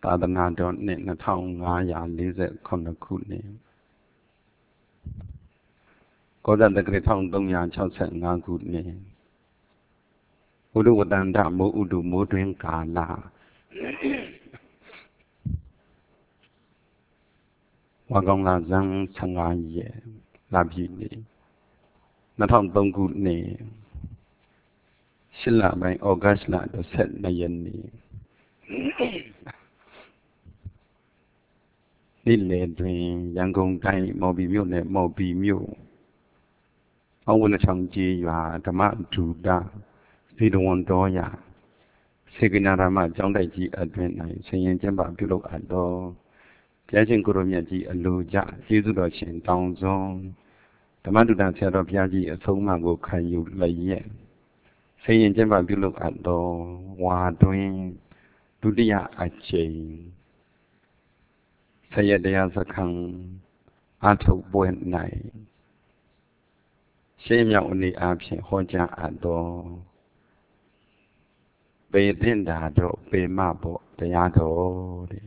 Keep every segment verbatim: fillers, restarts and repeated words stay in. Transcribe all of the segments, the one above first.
သာသနာတော်နှစ်နှစ်ထောင်ငါးရာလေးဆယ်ခုနှစ်ခုနှစ်ကောဇတက္ကရာတစ်ထောင်သုံးရာခြောက်ဆယ်ငါးခုနှစ်ဘုဒ္ဓဝတ္တန္တမိုးဥတုမိုးတွင်ကာလဝါကောင်းလာဇန်ဆယ်ငါးရက်လပြည့်နေ့နှစ်ထောင်သုံးခုနှစ်ရှစ်လပိုင်းဩဂတ်လတစ်ဆက်နှစ်ရက်နေ့နေ့လယ်တွင်ရန်ကုန်တိုင်းမော်ဘီမြို့နယ်မော်ဘီမြို့အောင်ဝနချောင်းကြီးရွာဓမ္မဒူဒဇေတဝန်တော်ရာစေကနာဓမ္မကျောင်းတိုက်ကြီးအတွင်၌ဆင်ရင်ကျင်းပပြုလုပ်အပ်တော်ဘုရားရှင်ကိုရမြတ်ကြီးအလိုကြကျေးဇူးတော်ရှင်တောင်းစွန်းဓမ္မဒုဒဆရာတော်ဘုရားကြီးအဆုံးအမကိုခံယူလျက်ဆင်ရင်ကျင်းပပြုလုပ်အပ်တော်ဝါတွင်ဒုတိယအကြိမ်ဆယတရားစခန်းအထုတ်ပွဲ၌ရှေးမြောက်အနေအားဖြင့်ဟောကြားအပ်တော်ပေသင်္တာတော့ပေမဘောတရားတော်တဲ့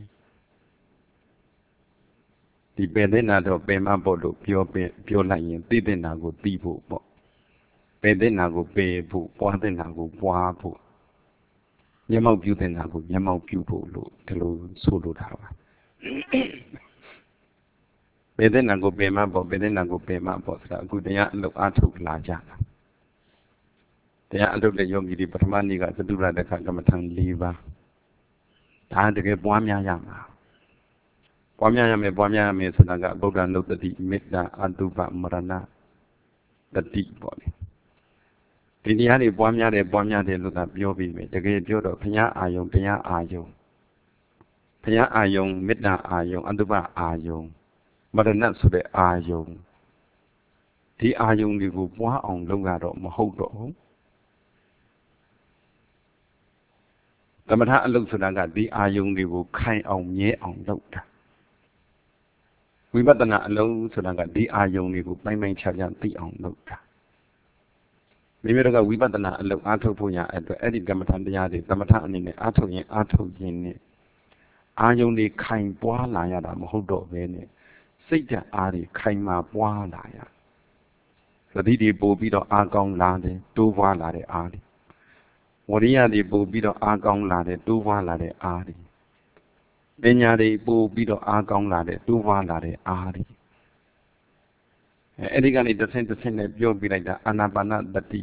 ဒီပေသင်္တာတော့ပေမဘောလို့ပြောပြောလိုက်ရင်သိသင်္တာကိုသိဖို့ပေါ့ပေသင်္တာကိုပေဖို့ပွားသင်္တာကိုပွားဖို့မျက်မှောက်ပြုသင်္တာကိုမျက်မှောက်ပြုဖို့လို့ဒီလိုဆိုလိုတာပါပေသင်္တာကိုပေမဘောပေသင်္တာကိုပေမဘောဆိုတာအခုတရားအလုပ်အားထုတ်လာကြတာတရားအထုတ်တဲ့ယောဂီတွေပထမနေ့ကသတုရတခကမ္မထံ၄ပါးဒါတကယ်ပွားများရမှာပွားများရမယ်ပွားများရမယ်ဆိုတာကဗုဒ္ဓနုတ္တိမေတ္တာအတုပမရဏတတိပေါ့လေဒီတရားတွေပွားများတယ်ပွားများတယ်လို့သာပြောပြီးမယ်တကယ်ပြောတော့ဘုရားအာယုံတရားအာယုံဘုရားအာယုံမေတ္တာအာယုံအတုပအာယုံမရဏဆိုတဲ့အာယုံဒီအာယုံတွေကိုပွားအောင်လုပ်ရတော့မဟုတ်တော့ဘူးသမထအလုပ်ဆိုတာကဒီအာယုံတွေကိုခိုင်အောင်မြဲအောင်လုပ်တာဝိပဿနာအလုပ်ဆိုတာကဒီအာယုံတွေကိုပိုင်းပိုင်းခြားခြားသိအောင်လုပ်တာမိမိတို့ကဝိပဿနာအလုပ်အားထုတ်ဖို့ရအတွက်အဲ့ဒီကမ္မထတရားတွေသမထအနေနဲ့အားထုတ်ရင်အားထုတ်ရင်နဲ့အာယုံတွေခိုင်ပွားလာရတာမဟုတ်တော့ဘဲနဲ့စိတ်ဓာတ်အားတွေခိုင်မာပွားလာရသတိတွေပို့ပြီးတော့အားကောင်းလာတယ်တိုးပွားလာတဲ့အားတွေဝရိယတွေပို့ပြီးတော့အားကောင်းလာတဲ့တိုးပွားလာတဲ့အားတွေပညာတွေပို့ပြီးတော့အားကောင်းလာတဲ့တိုးပွားလာတဲ့အားတွေအဲ့ဒီကနေတစ်ဆင့်တစ်ဆင့်နဲ့ပြောပြလိုက်တာအာနာပါနတတိ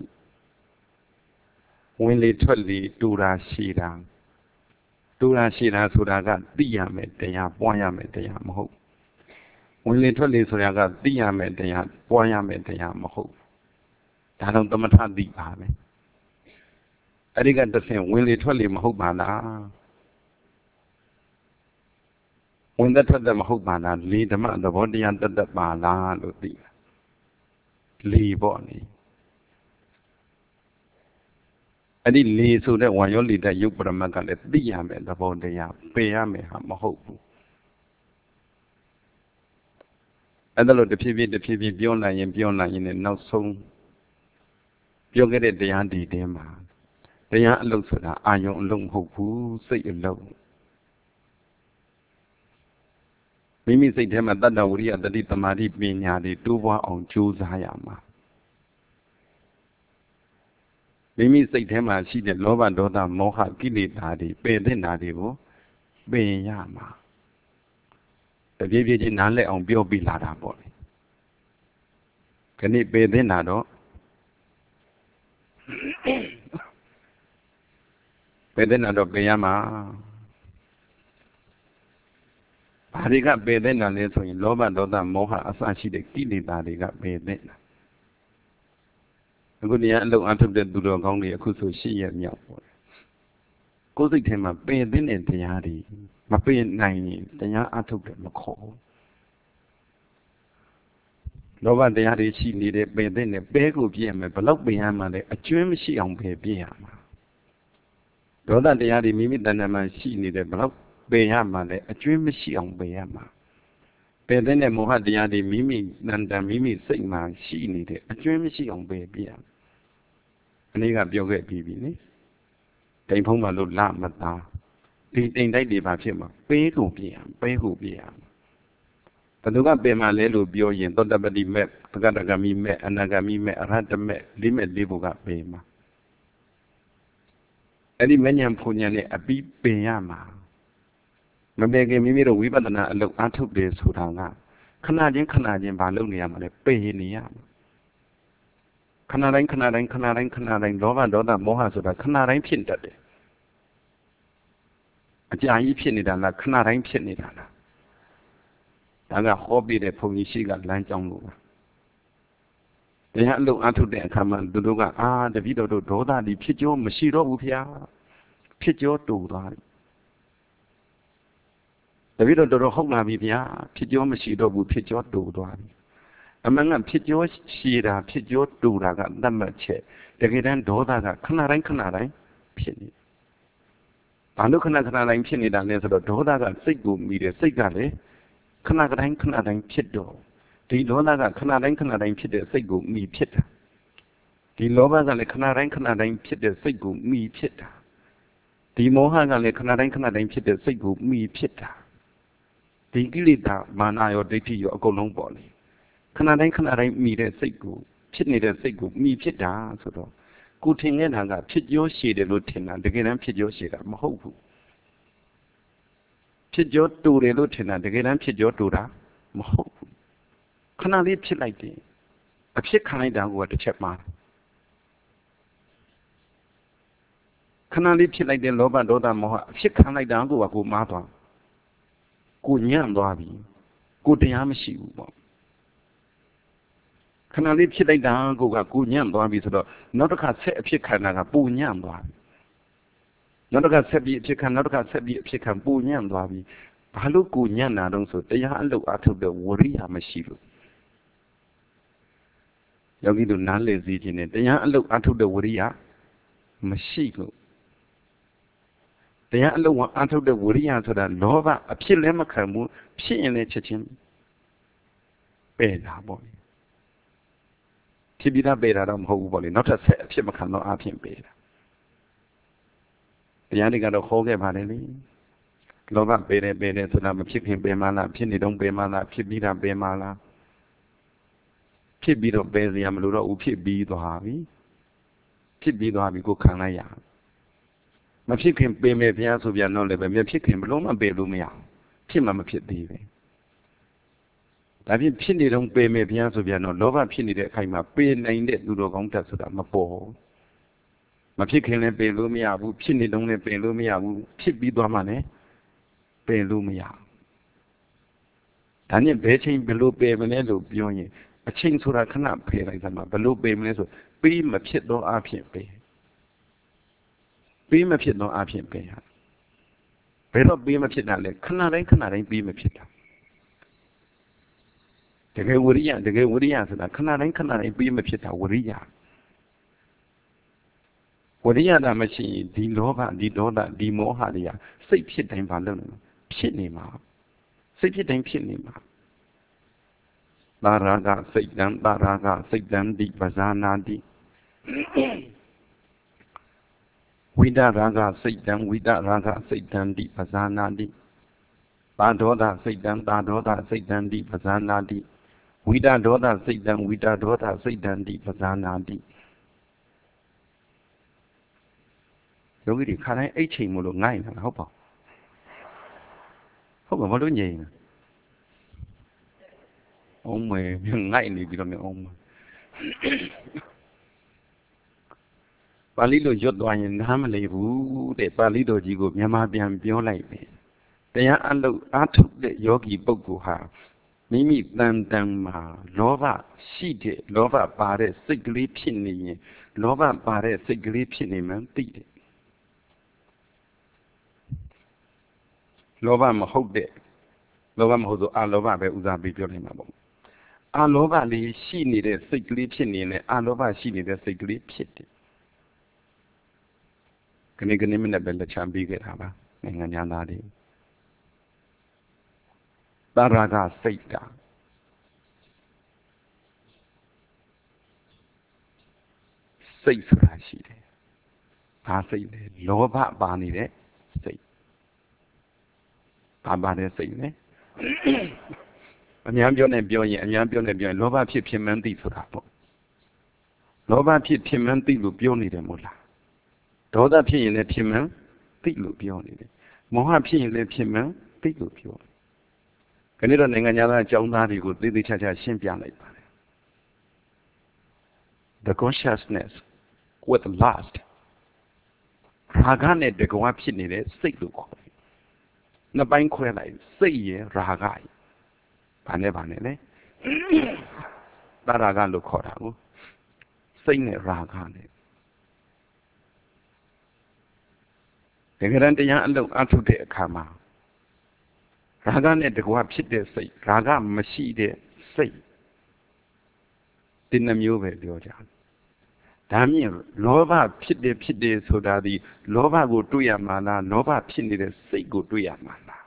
ဝင်လေထွက်လေတူတာရှိတာတူတာရှိတာဆိုတာကသိရမယ်တရားပွားရမယ်တရားမဟုတ်ဝင်လေထွက်လေဆိုတာကသိရမယ်တရားပွားရမယ်တရားမဟုတ်ဒါတော့သမထသိပါပဲအဲ့ဒီကတစ်ဆင့်ဝင်လေထွက်လေမဟုတ်ပါလားဝင်သက်ထွက်သက်မဟုတ်ပါလားလေဓမ္မသဘောတရားတသက်ပါလားလို့သိတာလေပေါ့လေအဲ့ဒီလေဆိုတဲ့ဝါယောလေတဲ့ယုတ်ပရမတ်ကလည်းသိရမယ်သဘောတရားပယ်ရမယ်ဟာမဟုတ်ဘူးအဲ့ဒါလို့တဖြည်းဖြည်းတဖြည်းဖြည်းပြောနိုင်ရင်ပြောနိုင်ရင်လည်းနောက်ဆုံးပြောခဲ့တဲ့တရားဒီတဲမှာတရားအလုပ်ဆိုတာအာယုံအလုံးမဟုတ်ဘူးစိတ်အလုံးမိမိစိတ်ထဲမှာတတ္တဝရိယတတိတမာတိပညာတွေတိုးပွားအောင်ကြိုးစားရမှာမိမိစိတ်ထဲမှာရှိတဲ့လောဘဒေါသမောဟကိလေသာတွေပယ်တဲ့နာတွေကိုပယ်ရမှာတပြေးပြေးချင်းနားလည်အောင်ပြောပြလာတာပေါ့လေခဏပယ်တဲ့နာတော့ပယ်တဲ့နာတော့ပယ်ရမှာဘာတွေကပယ်တဲ့နာလဲဆိုရင်လောဘဒေါသမောဟအစရှိတဲ့ကိလေသာတွေကပယ်တဲ့နာအခုတရားအလုံးအထုတ်တဲ့သူတော်ကောင်းတွေအခုဆိုရှစ်ရက်မြောက်ပေါ့ကိုယ်စိတ်ထဲမှာပယ်တဲ့တရားတွေမပယ်နိုင်ရင်တရားအထုတ်တယ်မခေါ်ဘူးလောဘတရားတွေရှိနေတဲ့ပယ်တဲ့နဲ့ပဲကိုပြည့်ရမယ်ဘလောက်ပယ်ရမှလဲအကျွမ်းမရှိအောင်ပဲပြည့်ရမှာဒေါသတရားတွေမိမိတဏ္ဍာမှာရှိနေတဲ့ဘလောက်ပယ်ရမှလဲအကျွမ်းမရှိအောင်ပယ်ရမှာပယ်တဲ့နဲ့မောဟတရားတွေမိမိတဏ္ဍာမိမိစိတ်မှာရှိနေတဲ့အကျွမ်းမရှိအောင်ပယ်ပြည့်ရအနည်းကပြောခဲ့ပြီးပြီနိတိမ်ဖုံးမှလို့လမသားဒီတိမ်တိုက်တွေပါဖြစ်မှာပေးကိုပြရပေးကိုပြရဘသူကပင်မလဲလို့ပြောရင်သောတပတိမဲ့ပကတကမိမဲ့အနာဂမိမဲ့အရဟတမဲ့လေးမဲ့လေးဖို့ကပင်မှာအဲ့ဒီမဉ္ဇဉ်ဖုန်ဉဏ်နဲ့အပြီးပင်ရမှာမပင်ခင်မိမိတို့ဝိပဿနာအလုပ်အားထုတ်တယ်ဆိုတာကခဏချင်းခဏချင်းဘာလုပ်နေရမှာလဲပင်နေရမှာခဏတိုင်းခဏတိုင်းခဏတိုင်းခဏတိုင်းလောဘဒေါသမောဟဆိုတာခဏတိုင်းဖြစ်တတ်တယ်အကြာကြီးဖြစ်နေတာလားခဏတိုင်းဖြစ်နေတာလားဒါကဟောပြတဲ့ဘုန်းကြီးရှိကလမ်းကြောင်းလို့ပါတရားအလုပ်အားထုတ်တဲ့အခါမှာသူတို့ကအာတပည့်တော်တို့ဒေါသဒီဖြစ်ကြောမရှိတော့ဘူးဗျာဖြစ်ကြောတူသွားပြီတပည့်တော်တော်ဟုတ်လာပြီဗျာဖြစ်ကြောမရှိတော့ဘူးဖြစ်ကြောတူသွားပြီအမှန်ကဖြစ်ကြောရှိတာဖြစ်ကြောတူတာကသတ်မှတ်ချက်တကယ်တမ်းဒေါသကခဏတိုင်းခဏတိုင်းဖြစ်နေဘာလို့ခဏခဏတိုင်းဖြစ်နေတာလဲဆိုတော့ဒေါသကစိတ်ကိုမိတယ်စိတ်ကလည်းခဏတိုင်းခဏတိုင်းဖြစ်တော့ဒီဒေါသကခဏတိုင်းခဏတိုင်းဖြစ်တဲ့စိတ်ကိုမိဖြစ်တာဒီလောဘကလည်းခဏတိုင်းခဏတိုင်းဖြစ်တဲ့စိတ်ကိုမိဖြစ်တာဒီမောဟကလည်းခဏတိုင်းခဏတိုင်းဖြစ်တဲ့စိတ်ကိုမိဖြစ်တာဒီကိလေသာမာနရောဒိဋ္ဌိရောအကုန်လုံးပေါ်လေခဏတိုင်းခဏတိုင်းမိတဲ့စိတ်ကိုဖြစ်နေတဲ့စိတ်ကိုမိဖြစ်တာဆိုတော့ကိုထင်နေတာကဖြစ်ကြောရှည်တယ်လို့ထင်တာတကယ်တမ်းဖြစ်ကြောရှည်တာမဟုတ်ဘူးဖြစ်ကြောတူတယ်လို့ထင်တာတကယ်တမ်းဖြစ်ကြောတူတာမဟုတ်ဘူးခဏလေးဖြစ်လိုက်တယ်အဖြစ်ခံလိုက်တာကတစ်ချက်မှာခဏလေးဖြစ်လိုက်တဲ့လောဘဒေါသမောဟအဖြစ်ခံလိုက်တာကကိုမားသွားကိုညံ့သွားပြီကိုတရားမရှိဘူးပေါ့ခဏလေးဖြစ်လိုက်တာကိုကကိုညံ့သွားပြီဆိုတော့နောက်တစ်ခါဆက်အဖြစ်ခံတာကပူညံ့သွားပြီနောက်တစ်ခါဆက်ပြီးအဖြစ်ခံနောက်တစ်ခါဆက်ပြီးအဖြစ်ခံပူညံ့သွားပြီဘာလို့ကိုညံ့တာတုံးဆိုတရားအလုပ်အထုတ်တဲ့ဝရိယမရှိလို့ယောဂီတို့နားလည်စေခြင်းနဲ့တရားအလုပ်အထုတ်တဲ့ဝရိယမရှိလို့တရားအလုပ်အထုတ်တဲ့ဝရိယဆိုတာလောဘအဖြစ်လည်းမခံဘူးဖြစ်ရင်လည်းချက်ချင်းပယ်တာပေါ့ဖြစ်ပြီးသားပယ်တာတော့မဟုတ်ဘူးပေါ့လေနောက်ထပ်ဆက်အဖြစ်မခံတော့အဖြစ်ပယ်တာတရားတွေကတော့ခေါ်ခဲ့ပါတယ်လေလောဘပယ်တယ်ပယ်တယ်ဆိုတာမဖြစ်ခင်ပယ်မှလားဖြစ်နေတော့ပယ်မှလားဖြစ်ပြီးတာပယ်မှလားဖြစ်ပြီးတော့ပယ်စရာမလိုတော့ဘူးဖြစ်ပြီးသွားပြီဖြစ်ပြီးသွားပြီကိုခံလိုက်ရမဖြစ်ခင်ပယ်မယ်ဘုရားဆိုပြန်တော့လည်းပဲမဖြစ်ခင်ဘလုံးမပယ်လို့မရဖြစ်မှမဖြစ်သေးပဲဒါဖြင့်ဖြစ်နေတော့ပယ်မယ်ဘုရားဆိုပြန်တော့လောဘဖြစ်နေတဲ့အခိုက်မှာပယ်နိုင်တဲ့သူတော်ကောင်းတတ်ဆိုတာမပေါ်မဖြစ်ခင်လည်းပယ်လို့မရဘူးဖြစ်နေတော့လည်းပယ်လို့မရဘူးဖြစ်ပြီးသွားမှလည်းပယ်လို့မရဒါနဲ့ဘယ်ချိန်ဘယ်လိုပယ်မလဲလို့ပြောရင်အချိန်ဆိုတာခဏဖယ်လိုက်သမှာဘယ်လိုပယ်မလဲဆိုပြီးမဖြစ်တော့အဖြစ်ပယ်ပြီးမဖြစ်တော့အဖြစ်ပယ်ဟာဘယ်တော့ပြီးမဖြစ်တာလဲခဏတိုင်းခဏတိုင်းပြီးမဖြစ်တာတကယ်ဝရိယတကယ်ဝရိယဆိုတာခဏတိုင်းခဏတိုင်းပြီးမဖြစ်တာဝရိယဝရိယတာမရှိရင်ဒီလောဘဒီဒေါသဒီမောဟတွေကစိတ်ဖြစ်တိုင်းဘာလုပ်လဲဖြစ်နေမှာစိတ်ဖြစ်တိုင်းဖြစ်နေမှာသာရကစိတ်တံသာရကစိတ်တံတိပဇာနာတိဝိဒရာဂစိတ်တံဝိဒရာဂစိတ်တံတိပဇာနာတိသာဒေါသစိတ်တံသာဒေါသစိတ်တံတိပဇာနာတိဝိဒဒေါသစိတ်တံဝိဒဒေါသစိတ်တံတိပဇာနာတိယောဂီတွေခါတိုင်းအိတ်ချိန်မလို့ငိုက်နေတာဟုတ်ပါဟုတ်ပါမလို့ငြိမ်နေအောင်မေငိုက်နေပြီးတော့အောင်မပါဠိလိုရွတ်သွားရင်နားမလည်ဘူးတဲ့ပါဠိတော်ကြီးကိုမြန်မာပြန်ပြောလိုက်တယ်တရားအလုပ်အားထုတ်တဲ့ယောဂီပုဂ္ဂိုလ်ဟာမိမိတန်တန်မှာလောဘရှိတဲ့လောဘပါတဲ့စိတ်ကလေးဖြစ်နေရင်လောဘပါတဲ့စိတ်ကလေးဖြစ်နေမှသိတယ်လောဘမဟုတ်တဲ့လောဘမဟုတ်ဆိုအလောဘပဲဥစားပြီးပြောနေမှာပေါ့အလောဘလေးရှိနေတဲ့စိတ်ကလေးဖြစ်နေရင်အလောဘရှိနေတဲ့စိတ်ကလေးဖြစ်တယ်ခဏခဏမနဲ့ပဲလက်ချမ်းပြီးခဲ့တာပါနိုင်ငံသားတွေသာရကစိတ်တာစိတ်ဆိုတာရှိတယ်ဘာစိတ်လဲလောဘပါနေတဲ့စိတ်ဘာပါတဲ့စိတ်လဲအများပြောနေပြောရင်အများပြောနေပြောရင်လောဘဖြစ်ဖြစ်မှန်းသိဆိုတာပေါ့လောဘဖြစ်ဖြစ်မှန်းသိလို့ပြောနေတယ်မို့လားဒေါသဖြစ်ရင်လည်းဖြစ်မှန်းသိလို့ပြောနေတယ်မောဟဖြစ်ရင်လည်းဖြစ်မှန်းသိလို့ပြောတယ်ခဏတော့နိုင်ငံသားအကြောင်းသားတွေကိုသေသေးချာချာရှင်းပြလိုက်ပါတယ် The consciousness with lust ရာဂနဲ့တကွာဖြစ်နေတဲ့စိတ်လို့ခေါ်တယ်နှစ်ပိုင်းခွဲလိုက်စိတ်ရယ်ရာဂရယ်ဘာနဲ့ဘာနဲ့လဲဒါရာဂလို့ခေါ်တာကိုစိတ်နဲ့ရာဂနဲ့ဒီကရန်တရားအလုံးအထုတဲ့အခါမှာရာဂနဲ့တကွာဖြစ်တဲ့စိတ်ရာဂမရှိတဲ့စိတ်ဒီနှမျိုးပဲပြောကြတယ်ဒါမြင်လောဘဖြစ်တယ်ဖြစ်တယ်ဆိုတာဒီလောဘကိုတွေ့ရမှာလားလောဘဖြစ်နေတဲ့စိတ်ကိုတွေ့ရမှာလား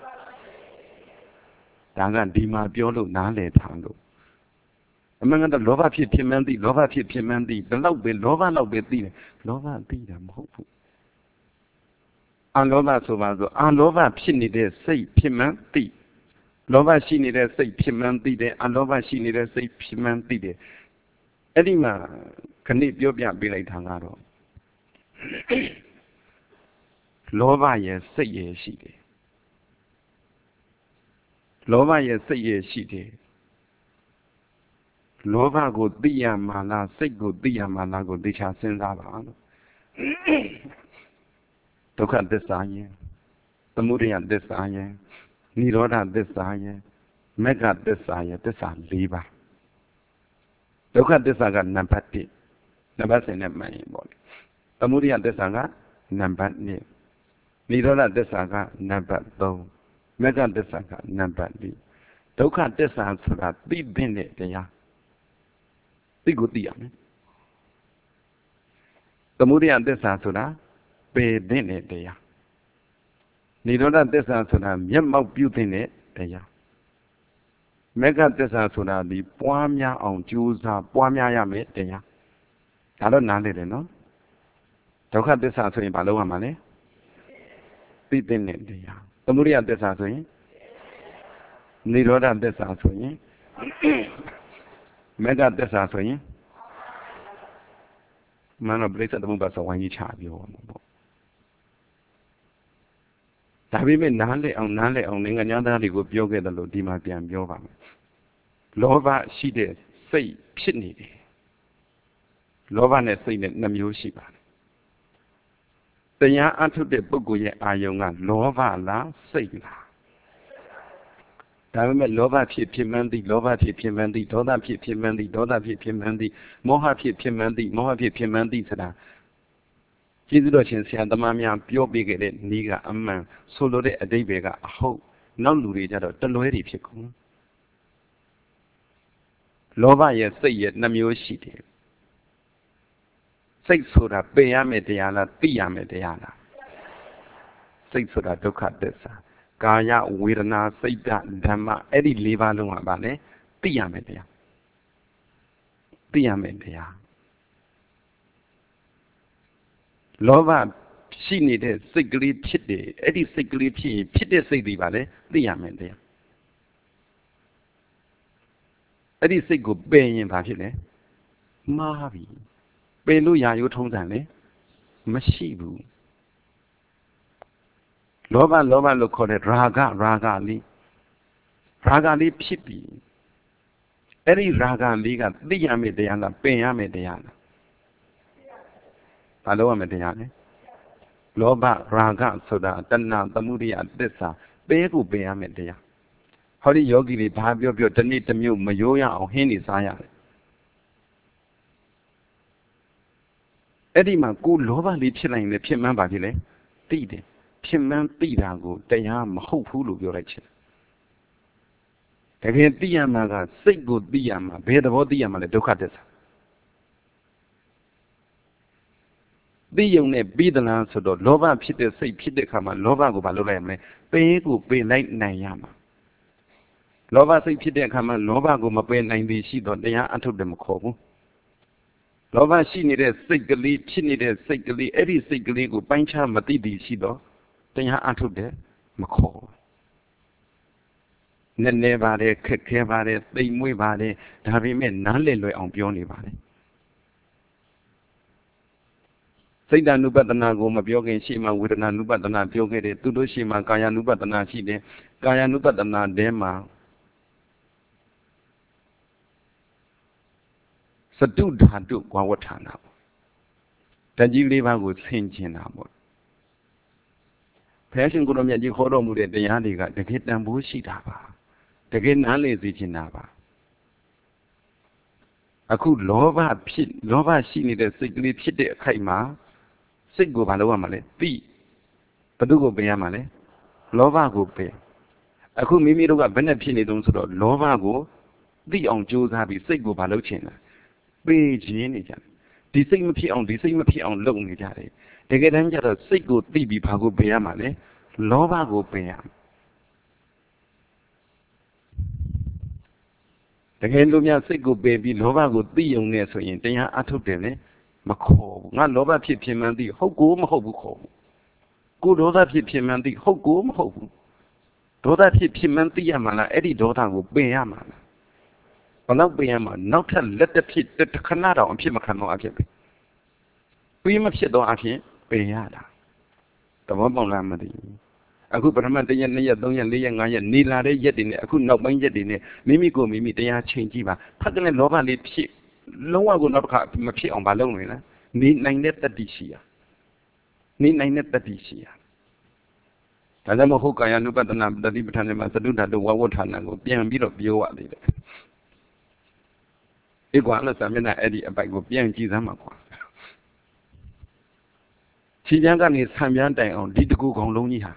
ဒါကဒီမှာပြောလို့နားလည်ထားလို့အမှန်ကတော့လောဘဖြစ်ဖြစ်မှန်းသိလောဘဖြစ်ဖြစ်မှန်းသိဘယ်လောက်ပဲလောဘလောက်ပဲသိတယ်လောဘသိတာမဟုတ်ဘူးအလောဘဆိုပါဆိုအလောဘဖြစ်နေတဲ့စိတ်ဖြစ်မှန်းသိလောဘရှိနေတဲ့စိတ်ဖြစ်မှန်းသိတယ်အလောဘရှိနေတဲ့စိတ်ဖြစ်မှန်းသိတယ်အဲ့ဒီမှာခဏပြောပြပေးလိုက်တာကတော့လောဘရဲ့စိတ်ရဲ့ရှိတယ်လောဘရဲ့စိတ်ရဲ့ရှိတယ်လောဘကိုသိရမှာလားစိတ်ကိုသိရမှာလားကိုသိချစဉ်းစားပါလို့ဒုက္ခသစ္စာယင်သမုဒယသစ္စာယင်និရောဓသစ္စာယင်မဂ္ဂသစ္စာယင်သစ္စာ၄ပါးဒုက္ခသစ္စာကနံပါတ်တစ်နံပါတ်ဆယ်နဲ့မှန်ရင်ပေါ့လေသမုဒယသစ္စာကနံပါတ်နှစ်និရောဓသစ္စာကနံပါတ်သုံးမဂ္ဂသစ္စာကနံပါတ်၄ဒုက္ခသစ္စာဆိုတာသိတဲ့တရားသိကိုသိရမယ်သမုဒယသစ္စာဆိုတာပယ်တဲ့တရားនិရောဓသစ္စာဆိုတာမျက်မှောက်ပြုတဲ့တရားမဂ္ဂသစ္စာဆိုတာဒီပွားများအောင်ကြိုးစားပွားများရမယ်တရားဒါတော့နားလည်တယ်နော်ဒုက္ခသစ္စာဆိုရင်ဘာလုပ်ရမှာလဲသိတဲ့တရားသမုဒယသစ္စာဆိုရင်និရောဓသစ္စာဆိုရင်မဂ္ဂသစ္စာဆိုရင်မနောပရိစ္ဆေသမုပ္ပါဒ်ဝိုင်းကြီးချပြောမှာပေါ့ဒါပေမဲ့နားလည်အောင်နားလည်အောင်နိုင်ငံသားတွေကိုပြောခဲ့တယ်လို့ဒီမှာပြန်ပြောပါမယ်လောဘရှိတဲ့စိတ်ဖြစ်နေတယ်လောဘနဲ့စိတ်နဲ့နှစ်မျိုးရှိပါတယ်တရားအထုတ်တဲ့ပုဂ္ဂိုလ်ရဲ့အာယုံကလောဘလားစိတ်လားဒါပေမဲ့လောဘဖြစ်ဖြစ်မှန်းသိလောဘဖြစ်ဖြစ်မှန်းသိဒေါသဖြစ်ဖြစ်မှန်းသိဒေါသဖြစ်ဖြစ်မှန်းသိမောဟဖြစ်ဖြစ်မှန်းသိမောဟဖြစ်ဖြစ်မှန်းသိဆိုတာကျေးဇူးတော်ရှင်ဆရာသမားများပြောပြခဲ့တဲ့ဤကအမှန်ဆိုလိုတဲ့အဓိပ္ပာယ်ကအဟုတ်နောက်လူတွေကြတော့တလွဲတွေဖြစ်ကုန်လောဘရဲ့စိတ်ရဲ့နှမျိုးရှိတယ်စိတ်ဆိုတာပယ်ရမယ်တရားလားသိရမယ်တရားလားစိတ်ဆိုတာဒုက္ခသစ္စာကာယဝေဒနာစိတ်ဓမ္မအဲ့ဒီ၄ပါးလုံးကပါလေသိရမယ်တရားသိရမယ်တရားလောဘရှိနေတဲ့စိတ်ကလေးဖြစ်တယ်အဲ့ဒီစိတ်ကလေးဖြစ်ရင်ဖြစ်တဲ့စိတ်တွေပါလေသိရမယ်တရားအဲ့ဒီစိတ်ကိုပယ်ရင်ဘာဖြစ်လဲမှားပြီပယ်လို့ရာရိုးထုံးစံလေမရှိဘူးလောဘလောဘလို့ခေါ်တဲ့ရာဂရာဂလေးရာဂလေးဖြစ်ပြီအဲ့ဒီရာဂလေးကသိရမယ်တရားလားပင်ရမယ်တရားလားဘာလို့ရမယ်တရားလဲလောဘရာဂဆိုတာတဏှာသမုဒယသစ္စာပယ်ကိုပယ်ရမယ်တရားဟောဒီယောဂီတွေဘာပြောပြောတနေ့တစ်မျိုးမရိုးရအောင်ဟင်းနေစားရတယ်အဲ့ဒီမှာကိုလောဘလေးဖြစ်နိုင်တယ်ဖြစ်မှန်းပါဖြစ်လေသိတယ်ဖြစ်မှန်းသိတာကိုတရားမဟုတ်ဘူးလို့ပြောလိုက်ချင်တယ်တကယ်သိရမှာကစိတ်ကိုသိရမှာဘယ်သဘောသိရမှာလဲဒုက္ခသစ္စာသိယုံနဲ့ပြီးသလားဆိုတော့လောဘဖြစ်တဲ့စိတ်ဖြစ်တဲ့ခါမှာလောဘကိုဘာလုပ်လိုက်ရမလဲပေးကိုပေးလိုက်နိုင်ရမှာလောဘစိတ်ဖြစ်တဲ့အခါမှာလောဘကိုမပယ်နိုင်သည်ရှိတော့တရားအထုတ်တယ်မခေါ်ဘူးလောဘရှိနေတဲ့စိတ်ကလေးဖြစ်နေတဲ့စိတ်ကလေးအဲ့ဒီစိတ်ကလေးကိုပိုင်းခြားမသိသည်ရှိတော့တရားအထုတ်တယ်မခေါ်နည်းနည်းပါတယ်ခက်ခဲပါတယ်သိမ်မွေ့ပါတယ်ဒါပေမဲ့နားလည်လွယ်အောင်ပြောနေပါတယ်စိတ်တ ानु ပတနာကိုမပြောခင်ရှေ့မှာဝေဒနာ ानु ပတနာပြောခဲ့တယ်သူတို့ရှေ့မှာကာယ ानु ပတနာရှိတယ်ကာယ ानु ပတနာတဲမှာစတုဓာတုဝဝဋ္ဌာနာဓာတ်ကြီးလေးပါးကိုဆင်ခြင်တာပေါ့ဘုရားရှင်ကိုယ်တော်မြတ်ကြီးခေါ်တော်မူတဲ့တရားတွေကတကယ်တန်ဖိုးရှိတာပါတကယ်နားလည်စေချင်တာပါအခုလောဘဖြစ်လောဘရှိနေတဲ့စိတ်ကလေးဖြစ်တဲ့အခိုက်မှာစိတ်ကိုဘာလုပ်ရမှာလဲသိဘယ်သူကိုပယ်ရမှာလဲလောဘကိုပယ်အခုမိမိတို့ကဘယ်နဲ့ဖြစ်နေတုံးဆိုတော့လောဘကိုသိအောင်ကြိုးစားပြီးစိတ်ကိုဘာလုပ်ချင်လဲပေးခြင်းနေကြတယ်ဒီစိတ်မဖြစ်အောင်ဒီစိတ်မဖြစ်အောင်လုပ်နေကြတယ်တကယ်တမ်းကျတော့စိတ်ကိုသိပြီးဘာကိုပယ်ရမှာလဲလောဘကိုပယ်ရမှာတကယ်လို့များစိတ်ကိုပယ်ပြီးလောဘကိုသိုံနဲ့ဆိုရင်တရားအထုတ်တယ်လေမခေါ်ဘူးငါလောဘဖြစ်ဖြစ်မှန်းသိဟုတ်ကိုမဟုတ်ဘူးခေါ်ဘူးကိုဒေါသဖြစ်ဖြစ်မှန်းသိဟုတ်ကိုမဟုတ်ဘူးဒေါသဖြစ်ဖြစ်မှန်းသိရမှာလားအဲ့ဒီဒေါသကိုပယ်ရမှာလားဘယ်တော့ပယ်ရမှာနောက်ထပ်လက်တစ်ဖြစ်တစ်ခဏတောင်အဖြစ်မခံတော့အဖြစ်ပဲပြီးမဖြစ်တော့အဖြစ်ပယ်ရတာသဘောပေါက်လားမသိဘူးအခုပထမတစ်ရက်နှစ်ရက်သုံးရက်လေးရက်ငါးရက်နေလာတဲ့ရက်တွေနဲ့အခုနောက်ပိုင်းရက်တွေနဲ့မိမိကိုမိမိတရားချိန်ကြည့်ပါဖတ်တဲ့လောဘလေးဖြစ်လုံးဝကိုနောက်တစ်ခါမဖြစ်အောင်မလုပ်နိုင်လားနေနိုင်တဲ့တတိရှိရနေနိုင်တဲ့တတိရှိရဒါကြောင့်မဟုတ်ကာယ ानु ပတနာတတိပဋ္ဌာန်မှာသတုဓာတုဝဝဋ္ဌာဏကိုပြန်ပြီးတော့ပြောရသေးတယ်ဒီကွာလို့စာမျက်နှာအဲ့ဒီအပိုက်ကိုပြန်ကြည့်စမ်းပါကွာခြေပြန်ကနေဆံပြန်တိုင်အောင်ဒီတကူကောင်လုံးကြီးဟာ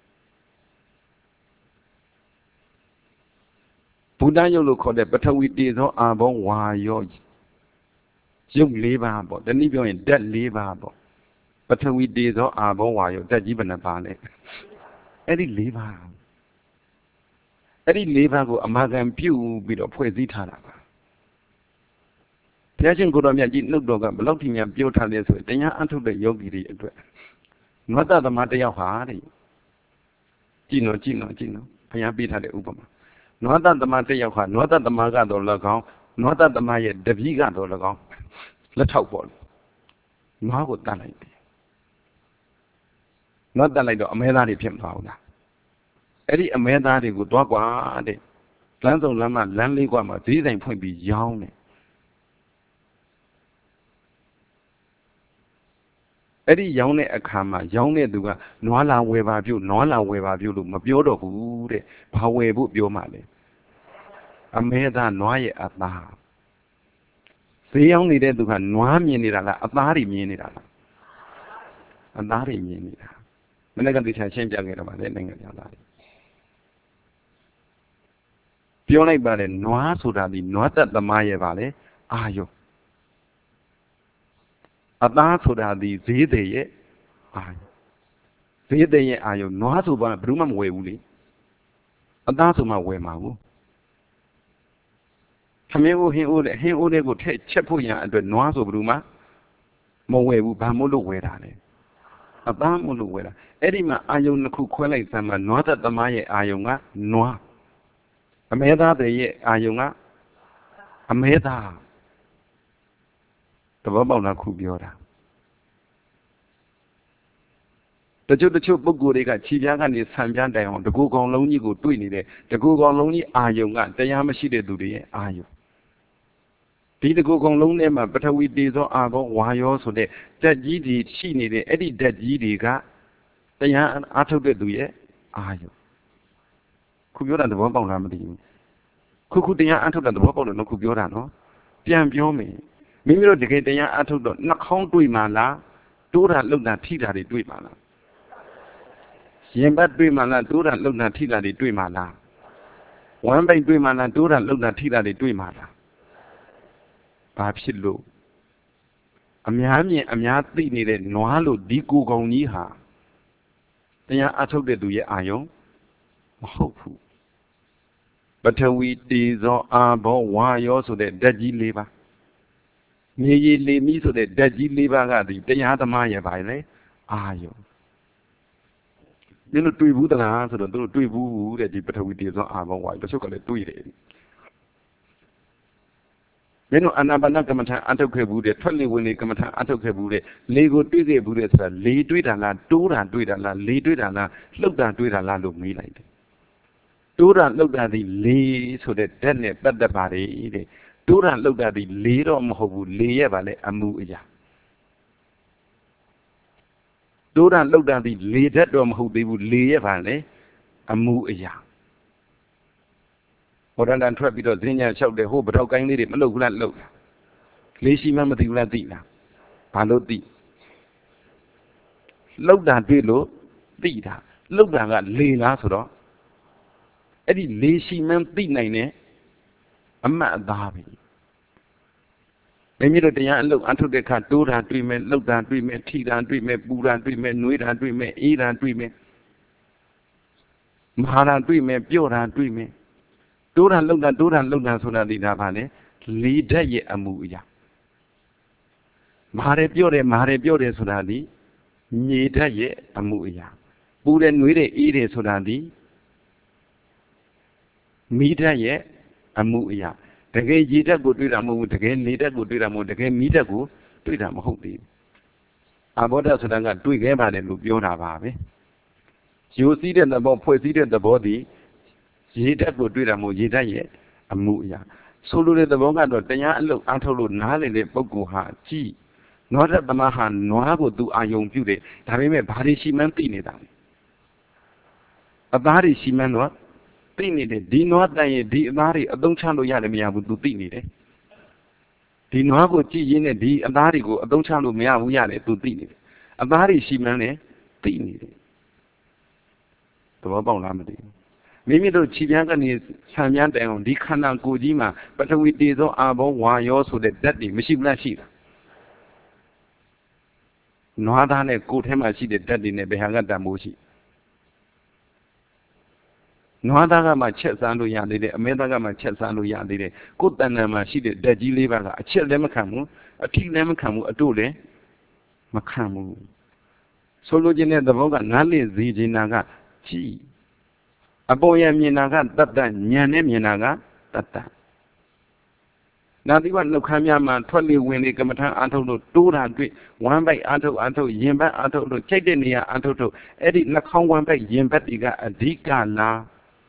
ဘုဒ္ဓရုပ်လို့ခေါ်တဲ့ပထဝီတေဇောအာဘောဝါယောရုပ်၄ပါးပေါ့တနည်းပြောရင်ဓာတ်၄ပါးပေါ့ပထဝီတေဇောအာဘောဝါယောဓာတ်ကြီးဘယ်နှပါလဲအဲ့ဒီ၄ပါးအဲ့ဒီ၄ပါးကိုအမာခံပြုပြီးတော့ဖွဲ့စည်းထားတာပါဘုရားရှင်ကိုယ်တော်မြတ်ကြီးနှုတ်တော်ကဘယ်လောက်ထိများပြောထားလဲဆိုရင်တရားအထုတ်တဲ့ယောဂီတွေအတွက်နဝတ္တသမားတယောက်ဟာတဲ့ကြည့်နော်ကြည့်နော်ကြည့်နော်ဘုရားပေးထားတဲ့ဥပမာနဝတ္တသမားတယောက်ဟာနဝတ္တသမားကတော့၎င်းနဝတ္တသမားရဲ့တပည့်ကတော့၎င်းလက်ထောက်ပေါ်နွားကိုတတ်လိုက်တယ်နွားတတ်လိုက်တော့အမဲသားတွေဖြစ်မသွားဘူးလားအဲ့ဒီအမဲသားတွေကိုတွားကွာတဲ့လမ်းစုံလမ်းမလမ်းလေးကွာမှာဈေးဆိုင်ဖွင့်ပြီးရောင်းတယ်အဲ့ဒီရောင်းတဲ့အခါမှာရောင်းတဲ့သူကနွားလာဝယ်ပါပြုတ်နွားလာဝယ်ပါပြုတ်လို့မပြောတော့ဘူးတဲ့ဘာဝယ်ဖို့ပြောမှလဲအမဲသားနွားရဲ့အသားဈေးရောင်းနေတဲ့သူကနွားမြင်နေတာလားအသားတွေမြင်နေတာလားအသားတွေမြင်နေတာမနေ့ကတိချာရှင်းပြခဲ့တော့ပါလေနိုင်ငံသားတွေပြောလိုက်ပါတယ်နွားဆိုတာဒီနွားသက်သမားရဲ့ပါလေအာယုအသားဆိုတာဒီဈေးတွေရဲ့အာယုဈေးတွေရဲ့အာယုနွားဆိုပါဘယ်သူမှမဝယ်ဘူးလေအသားဆိုမှဝယ်မှာဘူးခမင်းဦးဟင်းဦးတဲ့ဟင်းဦးတဲ့ကိုထက်ချက်ဖို့ရအတွက်နွားဆိုဘယ်သူမှမဝယ်ဘူးဘာမို့လို့ဝယ်တာလဲအသားမို့လို့ဝယ်တာအဲ့ဒီမှာအာယုနှစ်ခုခွဲလိုက်စမ်းမှာနွားသက်သမားရဲ့အာယုကနွားအမဲသားတွေရဲ့အာယုကအမဲသားတဘောပေါက်လားခုပြောတာတချို့တချို့ပုဂ္ဂိုလ်တွေကခြေပြားကနေဆံပြားတိုင်အောင်တကူကောင်လုံးကြီးကိုတွေ့နေတဲ့တကူကောင်လုံးကြီးအာယုံကတရားမရှိတဲ့သူတွေရဲ့အာယုံဒီတကူကောင်လုံးထဲမှာပထဝီတေဇောအာဘောဝါယောဆိုတဲ့ဓာတ်ကြီးတွေရှိနေတဲ့အဲ့ဒီဓာတ်ကြီးတွေကတရားအားထုတ်တဲ့သူရဲ့အာယုံခုပြောတာသဘောပေါက်လားမသိဘူးခုခုတရားအားထုတ်တဲ့သဘောပေါက်လို့ခုပြောတာနော်ပြန်ပြောမယ်မိမိတို့တကယ်တရားအားထုတ်တော့နှာခေါင်းတွေ့မှလားတိုးတာလှုပ်တာထိတာတွေတွေ့မှလားရင်ဘတ်တွေ့မှလားတိုးတာလှုပ်တာထိတာတွေတွေ့မှလားဝမ်းပိတ်တွေ့မှလားတိုးတာလှုပ်တာထိတာတွေတွေ့မှလားဘာဖြစ်လို့အများမြင်အများသိနေတဲ့နွားလို့ဒီကိုကောင်ကြီးဟာတရားအထုတ်တဲ့သူရဲ့အာယုံမဟုတ်ဘူးပထဝီတေဇောအာဘောဝါယောဆိုတဲ့ဓာတ်ကြီး၄ပါးမြေကြီးလေမိဆိုတဲ့ဓာတ်ကြီး၄ပါးကဒီတရားသမားရဲ့ပါလေအာယုံ你都对不得啦，是的，都对不的，就不头一点说啊，我我不说个来对的。没弄安那班那干嘛他安头开不的，穿里问的干嘛他安头开不的，雷个对开不的是吧？雷对的啦，多然对的啦，雷对的啦，六然对的啦，都没来的。多然六然的雷，说的真的不得巴的的，多然六然的雷到么好不雷也罢了，阿木一样。多然六然的雷得到么好的不雷也罢了，阿木一样。我让人出比较真正晓得好不着干的，没路不路，雷西嘛没地不地啦，把路地，路然对路地啦，路然个雷啦说咯，哎，你雷西嘛地内呢，阿妈打呗。ไม่มีรถยานลูกอันทุกเด็กขาดดูรานด้วยเมลูกรานด้วยเมที่รานด้วยเมปูรานด้วยเมนุ้ยรานด้วยเมอีรานด้วยเมมหารานด้วยเมเปี้ยวรานด้วยเมดูรานลูกรานดูรานลูกรานสุนันตินาภาเนี่ยลีได้เยอมูอยามหาเรเปี้ยวเรมหาเรเปี้ยวเรสุนันติมีได้เยอมูอยาปูเรนุ้ยเรอีเรสุนันติมีได้เยอมูอยาตะเกยยีตะกูတွေ့တာမဟုတ်ဘူးတကယ်နေတဲ့กูတွေ့တာမဟုတ်တကယ်မိတဲ့กูတွေ့တာမဟုတ်သေးဘူးအဘောဓဆိုတာကတွေ့ခဲ့ပါတယ်လို့ပြောတာပါပဲရိုးစည်းတဲ့သဘောဖွဲ့စည်းတဲ့သဘောဒီရေတက်ကိုတွေ့တာမဟုတ်ရေတက်ရဲ့အမှုအရာဆိုလိုတဲ့သဘောကတော့တရားအလုပ်အားထုတ်လို့နားလည်တဲ့ပုဂ္ဂိုလ်ဟာကြည်နွားတဲ့သမားဟာနွားကိုသူအာယုံပြုတယ်ဒါပေမဲ့ဘာတွေရှိမှန်းသိနေတာလဲအသားတွေရှိမှန်းတော့သိနေတယ်ဒီနွားတန်ရင်ဒီအသားတွေအသုံးချလို့ရတယ်မရဘူးသူသိနေတယ်ဒီနွားကိုကြည့်ရင်းနဲ့ဒီအသားတွေကိုအသုံးချလို့မရဘူးရတယ်သူသိနေတယ်အသားတွေရှိမှန်းလည်းသိနေတယ်သဘောပေါက်လားမသိဘူးမိမိတို့ခြေပြန်းကနေဆံပြန်းတိုင်အောင်ဒီခန္ဓာကိုယ်ကြီးမှာပထဝီတေဇောအာဘောဝါယောဆိုတဲ့ဓာတ်တွေမရှိဘူးလားရှိတာနွားသားနဲ့ကိုယ်ထဲမှာရှိတဲ့ဓာတ်တွေနဲ့ဘယ်ဟာကတန်ဖိုးရှိနွားသားကမှချက်စားလို့ရသေးတယ်အမဲသားကမှချက်စားလို့ရသေးတယ်ကိုယ်တဏ္ဍာမှာရှိတဲ့ဓာတ်ကြီးလေးပါကအချက်လည်းမခံဘူးအထိလည်းမခံဘူးအတို့လည်းမခံဘူးဆိုလိုချင်တဲ့သဘောကနားလည်စေချင်တာကကြည်အပေါ်ရမြင်တာကတတ္တဉာဏ်နဲ့မြင်တာကတတ္တနာတိဝနှုတ်ခမ်းများမှာထွက်လေဝင်လေကမ္မထအာထုတ်လို့တိုးတာတွေ့ဝမ်းပိုက်အာထုတ်အာထုတ်ရင်ဘတ်အာထုတ်လို့ချိန်တဲ့နေရာအာထုတ်ထုတ်အဲ့ဒီနှာခေါင်းဝမ်းပိုက်ရင်ဘတ်တွေကအဓိကလား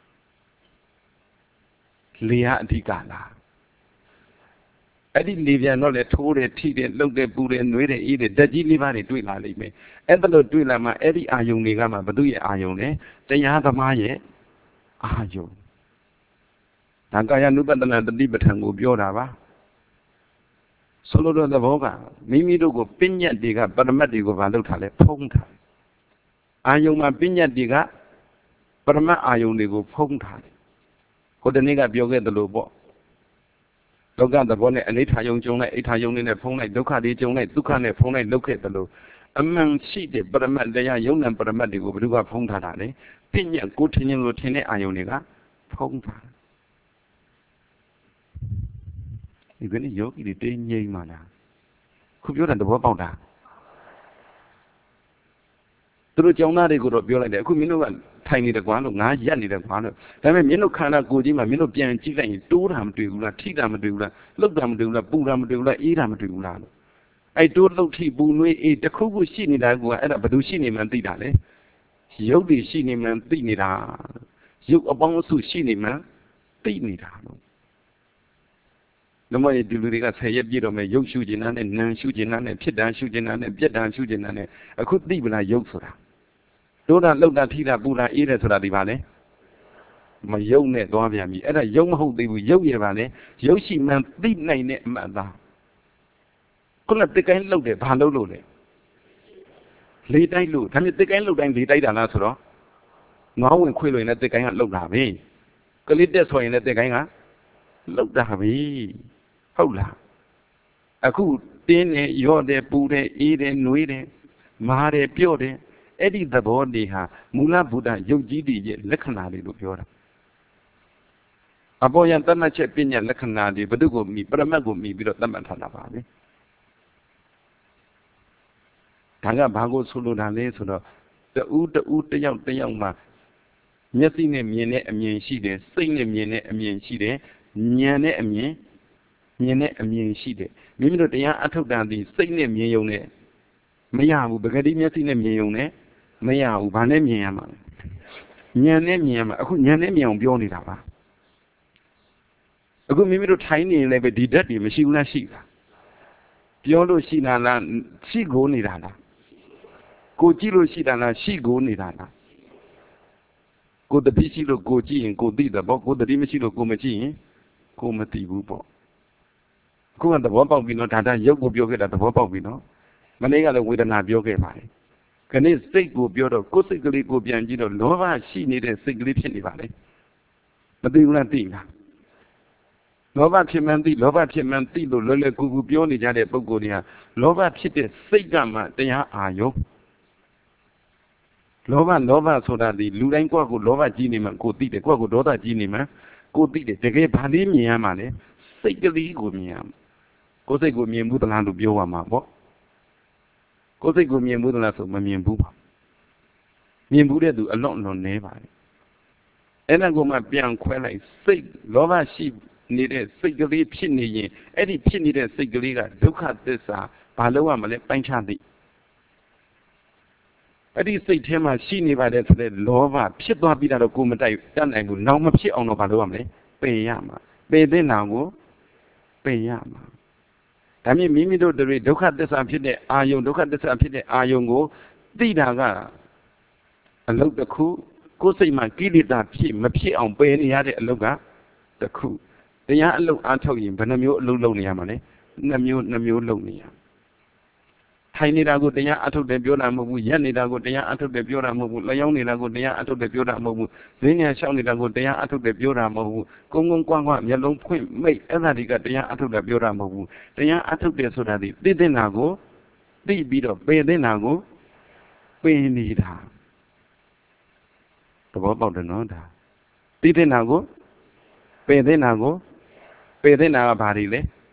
လေဟာအဓိကလားအဲ့ဒီလေပြန်တော့လေထိုးတယ်ထိတယ်လှုပ်တယ်ပူတယ်နှွေးတယ်အေးတယ်ဓာတ်ကြီးလေးပါးတွေတွေ့လာလိမ့်မယ်အဲ့ဒါလို့တွေ့လာမှအဲ့ဒီအာယုံတွေကမှဘု து ရဲ့အာယုံလဲတရားသမားရဲ့အာယုံဒါကာယ ानु ပတ္တနာတတိပဋ္ဌာန်ကိုပြောတာပါဆိုလိုတဲ့သဘောကမိမိတို့ကိုပညတ်တွေကပရမတ်တွေကိုဘာလုပ်ထားလဲဖုံးထားအာယုံမှာပညတ်တွေကပရမတ်အာယုံတွေကိုဖုံးထားတယ်ဟိုတနေ့ကပြောခဲ့သလိုပေါ့ဒုက္ခသဘောနဲ့အနိဋ္ဌာယုံကြုံလိုက်အိဋ္ဌာယုံနဲ့ဖုံးလိုက်ဒုက္ခတွေကြုံလိုက်ဒုက္ခနဲ့ဖုံးလိုက်လုပ်ခဲ့သလိုအမှန်ရှိတဲ့ပရမတ်တရားယုံနဲ့ပရမတ်တွေကိုဘယ်သူကဖုံးထားတာလဲပညတ်ကိုထင်ရင်လို့ထင်တဲ့အာယုံတွေကဖုံးထားဒီကနေ့ယောဂီတွေတင်းငြိမ်းမှလားခုပြောတဲ့သဘောပေါက်တာသူတို့ကြောင်းသားတွေကိုတော့ပြောလိုက်တယ်အခုမင်းတို့ကထိုင်နေတယ်ကွာလို့ငါရက်နေတယ်ကွာလို့ဒါပေမဲ့မင်းတို့ခန္ဓာကိုယ်ကြီးမှာမင်းတို့ပြန်ကြည့်လိုက်ရင်တိုးတာမတွေ့ဘူးလားထိတာမတွေ့ဘူးလားလှုပ်တာမတွေ့ဘူးလားပူတာမတွေ့ဘူးလားအေးတာမတွေ့ဘူးလားလို့အဲ့တိုးလှုပ်ထိပူနွေးအေးတစ်ခုခုရှိနေတာကအဲ့ဒါဘယ်သူရှိနေမှန်းသိတာလေရုပ်တွေရှိနေမှန်းသိနေတာရုပ်အပေါင်းအစုရှိနေမှန်းသိနေတာလို့လုံးဝဒီလူတွေကဆယ်ရက်ပြည့်တော့မယ်ရုပ်ရှုခြင်းနဲ့နာမ်ရှုခြင်းနဲ့ဖြစ်တာရှုခြင်းနဲ့ပြက်တာရှုခြင်းနဲ့အခုသိပလားရုပ်ဆိုတာတိုးတာလှုပ်တာထိတာပူတာအေးတယ်ဆိုတာဒီပါလေမယုံနဲ့သွားပြန်ပြီအဲ့ဒါယုံမဟုတ်သေးဘူးယုတ်ရပါလေရုပ်ရှိမှန်သိနိုင်တဲ့အမှန်သားခုနတစ်ကိုင်းလှုပ်တယ်ဘာလှုပ်လို့လဲလေးတိုက်လို့ဒါနဲ့တစ်ကိုင်းလှုပ်တိုင်းလေးတိုက်တာလားဆိုတော့ငေါင်းဝင်ခွေလို့ရင်လည်းတစ်ကိုင်းကလှုပ်တာပဲကလေးတက်ဆိုရင်လည်းတစ်ကိုင်းကလှုပ်တာပဲဟုတ်လားအခုတင်းတယ်ရော့တယ်ပူတယ်အေးတယ်နှွေးတယ်မားတယ်ပြော့တယ်အဲ့ဒီသဘောတွေဟာမူလဗုဒ္ဓယုတ်ကြီးတွေရဲ့လက္ခဏာတွေလို့ပြောတာအပေါ်ယံတတ်မှတ်ချက်ပညာလက္ခဏာတွေဘု து ကိုမိပရမတ်ကိုမိပြီးတော့တတ်မှတ်ထားတာပါပဲဒါကဘာကိုဆိုလိုတာလဲဆိုတော့ The ood the ood the young the young man. Nothing a mien a mean she there, sing a mien a mean she there, Nyane a mean, Nyane a mean she there. Maybe the young I took down the sing a mean. Maya who began nothing a mean, Maya who ban me among. Nyane miam, I could nyane me on beyond it. A good maybe tiny level did that, machine la sheep. Piolo Shinala, she go nidana. Go Gilo Shidana, she go nidana. Go the Pichilo go G and go did the book, go the Dimachilo go Machi, go Mati Bubo. Go on the Wapa Vino Tata, Yogo Bioga at the Wapa Vino. Manega with an Abioga. Can it say go Biodo, go sickly go Biangino, Nova, she needed sickly penny valley. But do not think. Lova Pimanti, Lova Pimanti, Lola Gugubioni Jade Bogonia, Lova Pite, Segama, they are Ayo. Lova, Lova, so that the Ludanqua go Lova Ginima, go did the Quagodota Ginima, go did it, the gay Padimia Mane, Segali Gumiam. Go say go me and Budaland to Bioa Mabo. Go say go me and Budalas of Mamian Buba. Me and Buddha do a lot no neighbor. And I go my Bian Quella, say Lova sheep. Needed sickly pinny, any pinny that sickly, look at this, Paloa Malay Panchandi. I did say to him, she never did the Lova, Pit not be that a good day, done and good, now my pit on Paloa, Payama, Pay then now go, Payama. I mean, Mimi do the read, look at this, I'm pitted, are you look at this, I'm pitted, are you go, Didaga. I look the cool, go say my giddy that pit, my pit on Penny had it, look at the cool. The young look until you, but Namu Lulonia money, Namu Namu Lonia. Tiny Dago, the young until the Biola Mobu, Yanni Dago, the young until the Biola Mobu, Leoni Dago, the young until the Biola Mobu, Zinia Shani Dago, the young until the Biola Mobu, Gong Guangua, Yellow Point, make everybody got the young until the Biola Mobu, the young until the Sodadi, did they nago, they beat up, pay they nago, pay need her. The Bob the Noda. Did they nago, pay they nago. Pay then our body.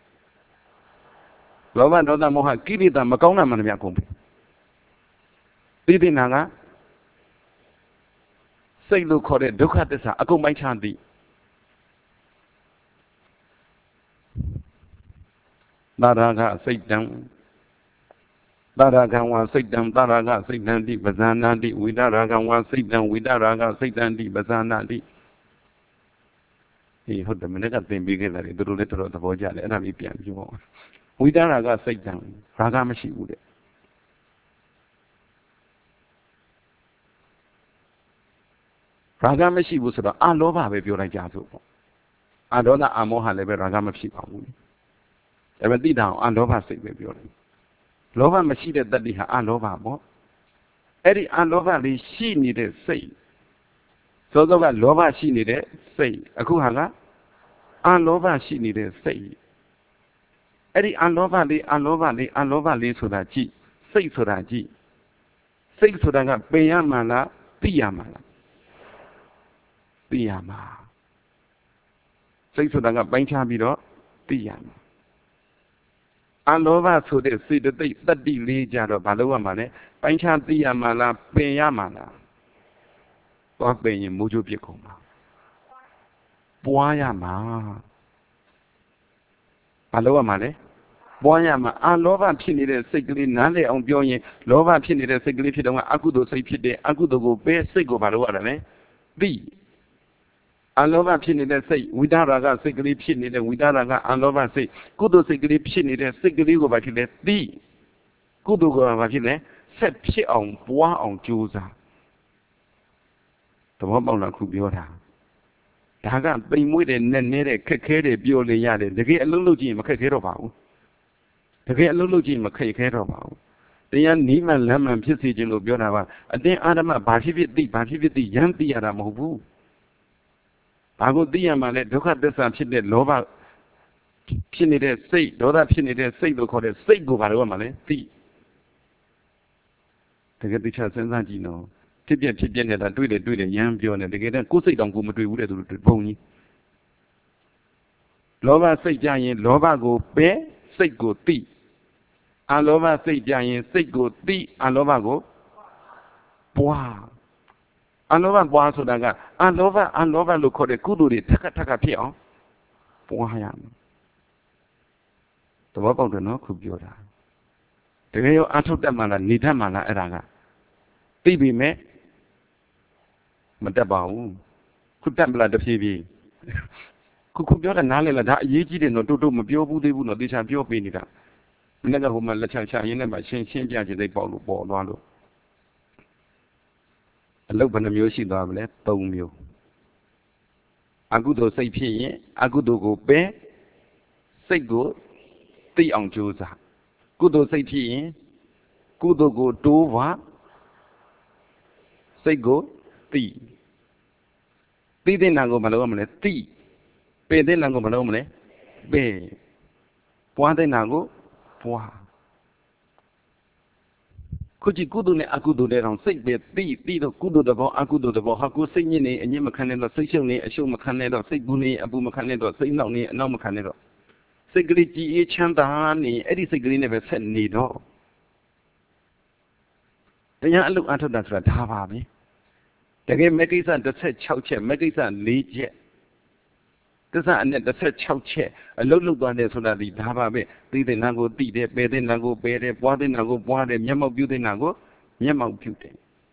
Lova no the Moha Kiri the Macona Manamiakumbi. Did in Naga? Say look for it, look at this, I go my chandy. Daraga, sit down. Daraga one sit down, Daraga, sit down, deep, Bazana, deep, with Daraga one sit down, with Daraga, sit down, deep, Bazana, deep. He heard the minute at the beginning, the letter of the Voja, and I be you want. We done I got sit down, Ragamashi would it. Ragamashi was about I love how you like Jazo. I don't know Amoha level Ragamashi. Ever did down, I love how sick with you. Lova machine that they have I love how. Eddie, I love how she needed say. So the Lova she needed say, Akuhanga, Anlova she needed say. Eddie Anlova li Anlova li Anlova li so that G, say so that G. Say so that Bayamala, Piamala. Piama. Say so that Banchabido, Piama. Anlova so they see the day that the Legion of Baloa Mane, Banchan Piamala, Payamala. What being in Mujo Picoma? Boyama. Aloha Mane? Boyama, I love a penny that sickly Nale on Bioye, love a penny that sickly Pidoma, Akudo say Pide, Akudo go bear sigo Baloa, B. I love a penny that say, without a sickly penny that without a I love a say, Kudo sickly penny that sickly go back in D. Kudo go back in there, set shit on Bois on Jusa. The one on Kubiota. Taga been with a nene, Kakere, Bioli Yade, the get a little Jim, a Kakero. The get a little Jim, a Kakero. The young Nima Lemon Pissage in Biona, and then Adama Bashivit, Bashivit, the young Diadamobu. I go Diama, look at this and Pinnet Lova Pinnet say, Doda Pinnet say, look at it, say go by woman, see. To get the chance and Zagino. Tibian Tibian that do it, do it, young Bion, and they get a good say don't go to the pony. Lova say giant, Lova go bear, say go tea. And Lova say giant, say go tea, and Lova go ပွားအလောဘပွားဆိုတာကအလောဘအလောဘလို့ခေါ်တဲ့ကုသိုလ်တွေထက်ထက်ကဖြစ်အောင်ပွားရမယ်သဘောပေါက်တယ်နော်ခုပြောတာတကယ်ရောအထုတ်တတ်မှလားနေတတ်မှလားအဲ့ဒါကသိပြီမဲ့မတတ်ပါဘူးခုတတ်မလားတဖြည်းဖြည်းခုခုပြောတာနားလည်လားဒါအရေးကြီးတယ်နော်တို့တို့မပြောဘူးသေးဘူးနော်တေချာပြောပေးနေတာမနေ့ကဟိုမှာလက်ချချရင်းနဲ့မှရှင်းရှင်းပြခြင်းသိပေါက်လို့ပေါ်သွားလို့အလုပ်ဘယ်နှမျိုးရှိသွားမလဲသုံးမျိုးအကုသိုလ်စိတ်ဖြစ်ရင်အကုသိုလ်ကိုပယ်စိတ်ကိုသိအောင်ကြိုးစားကုသိုလ်စိတ်ဖြစ်ရင်ကုသိုလ်ကိုတိုးပါစိတ်ကိုသိသိတဲ့နာကိုမလုပ်ရမလဲသိပယ်တဲ့နာကိုမလုပ်ရမလဲပယ်ပွားတဲ့နာကိုပွားခုကြည့်ကုသိုလ်နဲ့အကုသိုလ်တွေတော့စိတ်ပဲသိသိတော့ကုသိုလ်တဘောအကုသိုလ်တဘောဟာကိုစိတ်ညစ်နေအညစ်မခံနဲ့တော့စိတ်ရှုပ်နေအရှုပ်မခံနဲ့တော့စိတ်ကူးနေအပူမခံနဲ့တော့စိတ်နှောက်နေအနောက်မခံနဲ့တော့စိတ်ကလေးကြည်အေးချမ်းသာနေအဲ့ဒီစိတ်ကလေးနဲ့ပဲဆက်နေတော့တရားအလုပ်အထုတ်တာဆိုတာဒါပါပဲတကယ်မကိစ္စတစ်ဆက်၆ချက်မကိစ္စ၄ချက်သစ္စာအနဲ့တစ်ဆက်၆ချက်အလုပ်လုပ်သွားတယ်ဆိုတာဒီဒါပါပဲသိတဲ့နာကိုသိတယ်ပယ်တဲ့နာကိုပယ်တယ်ပွားတဲ့နာကိုပွားတယ်မျက်မှောက်ပြုတဲ့နာကိုမျက်မှောက်ပြုတယ်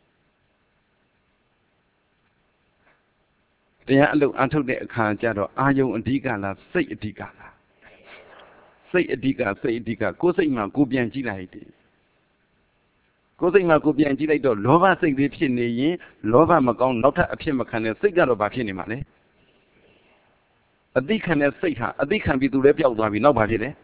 တရားအလုပ်အထုတ်တဲ့အခါကျတော့အာယုံအဓိကလားစိတ်အဓိကလားစိတ်အဓိကစိတ်အဓိကကိုယ်စိတ်မှာကိုပြန်ကြည့်လိုက်တယ်ကိုယ်စိတ်မှာကိုပြန်ကြည့်လိုက်တော့လောဘစိတ်လေးဖြစ်နေရင်လောဘမကောင်းနောက်ထပ်အဖြစ်မခံတဲ့စိတ်ကတော့ဘာဖြစ်နေမှာလဲအသိခံတဲ့စိတ်ဟာအသိခံပြီးသူလည်းပျောက်သွားပြီနောက်ဘာဖြစ်လဲ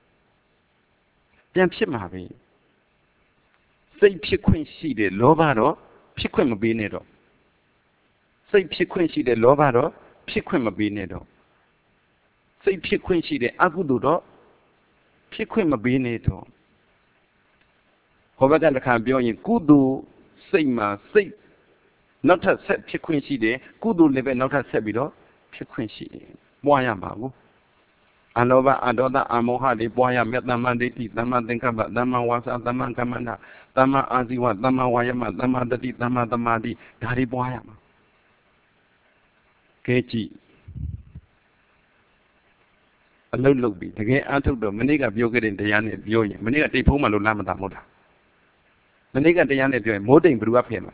ပြန်ဖြစ်မှာပဲစိတ်ဖြစ်ခွင့်ရှိတယ်လောဘတော့ဖြစ်ခွင့်မပေးနဲ့တော့စိတ်ဖြစ်ခွင့်ရှိတယ်လောဘတော့ဖြစ်ခွင့်မပေးနဲ့တော့စိတ်ဖြစ်ခွင့်ရှိတယ်အကုသိုလ်တော့ဖြစ်ခွင့်မပေးနဲ့တော့ဟောဘက်ကတစ်ခါပြောရင်ကုသိုလ်စိတ်မှာစိတ်နောက်ထပ်ဆက်ဖြစ်ခွင့်ရှိတယ်ကုသိုလ်လည်းပဲနောက်ထပ်ဆက်ပြီးတော့ဖြစ်ခွင့်ရှိတယ်ပွားရမှာကိုအလောဘအဒေါသအမောဟတွေပွားရမယ်သမ္မာဒိဋ္ဌိသမ္မာသင်္ကပ္ပသမ္မာဝါစာသမ္မာကမ္မန္တသမ္မာအာဇီဝသမ္မာဝါယမသမ္မာတတိသမ္မာသမာဓိဒါတွေပွားရမှာကဲကြည့်အလုတ်လုတ်ပြီတကယ်အားထုတ်တော့မနေ့ကပြောခဲ့တဲ့တရားနဲ့ပြောရင်မနေ့ကတိတ်ဖုံးမှလို့လားမသာမဟုတ်တာမနေ့ကတရားနဲ့ပြောရင်မိုးတိမ်ဘယ်သူကဖယ်မှာ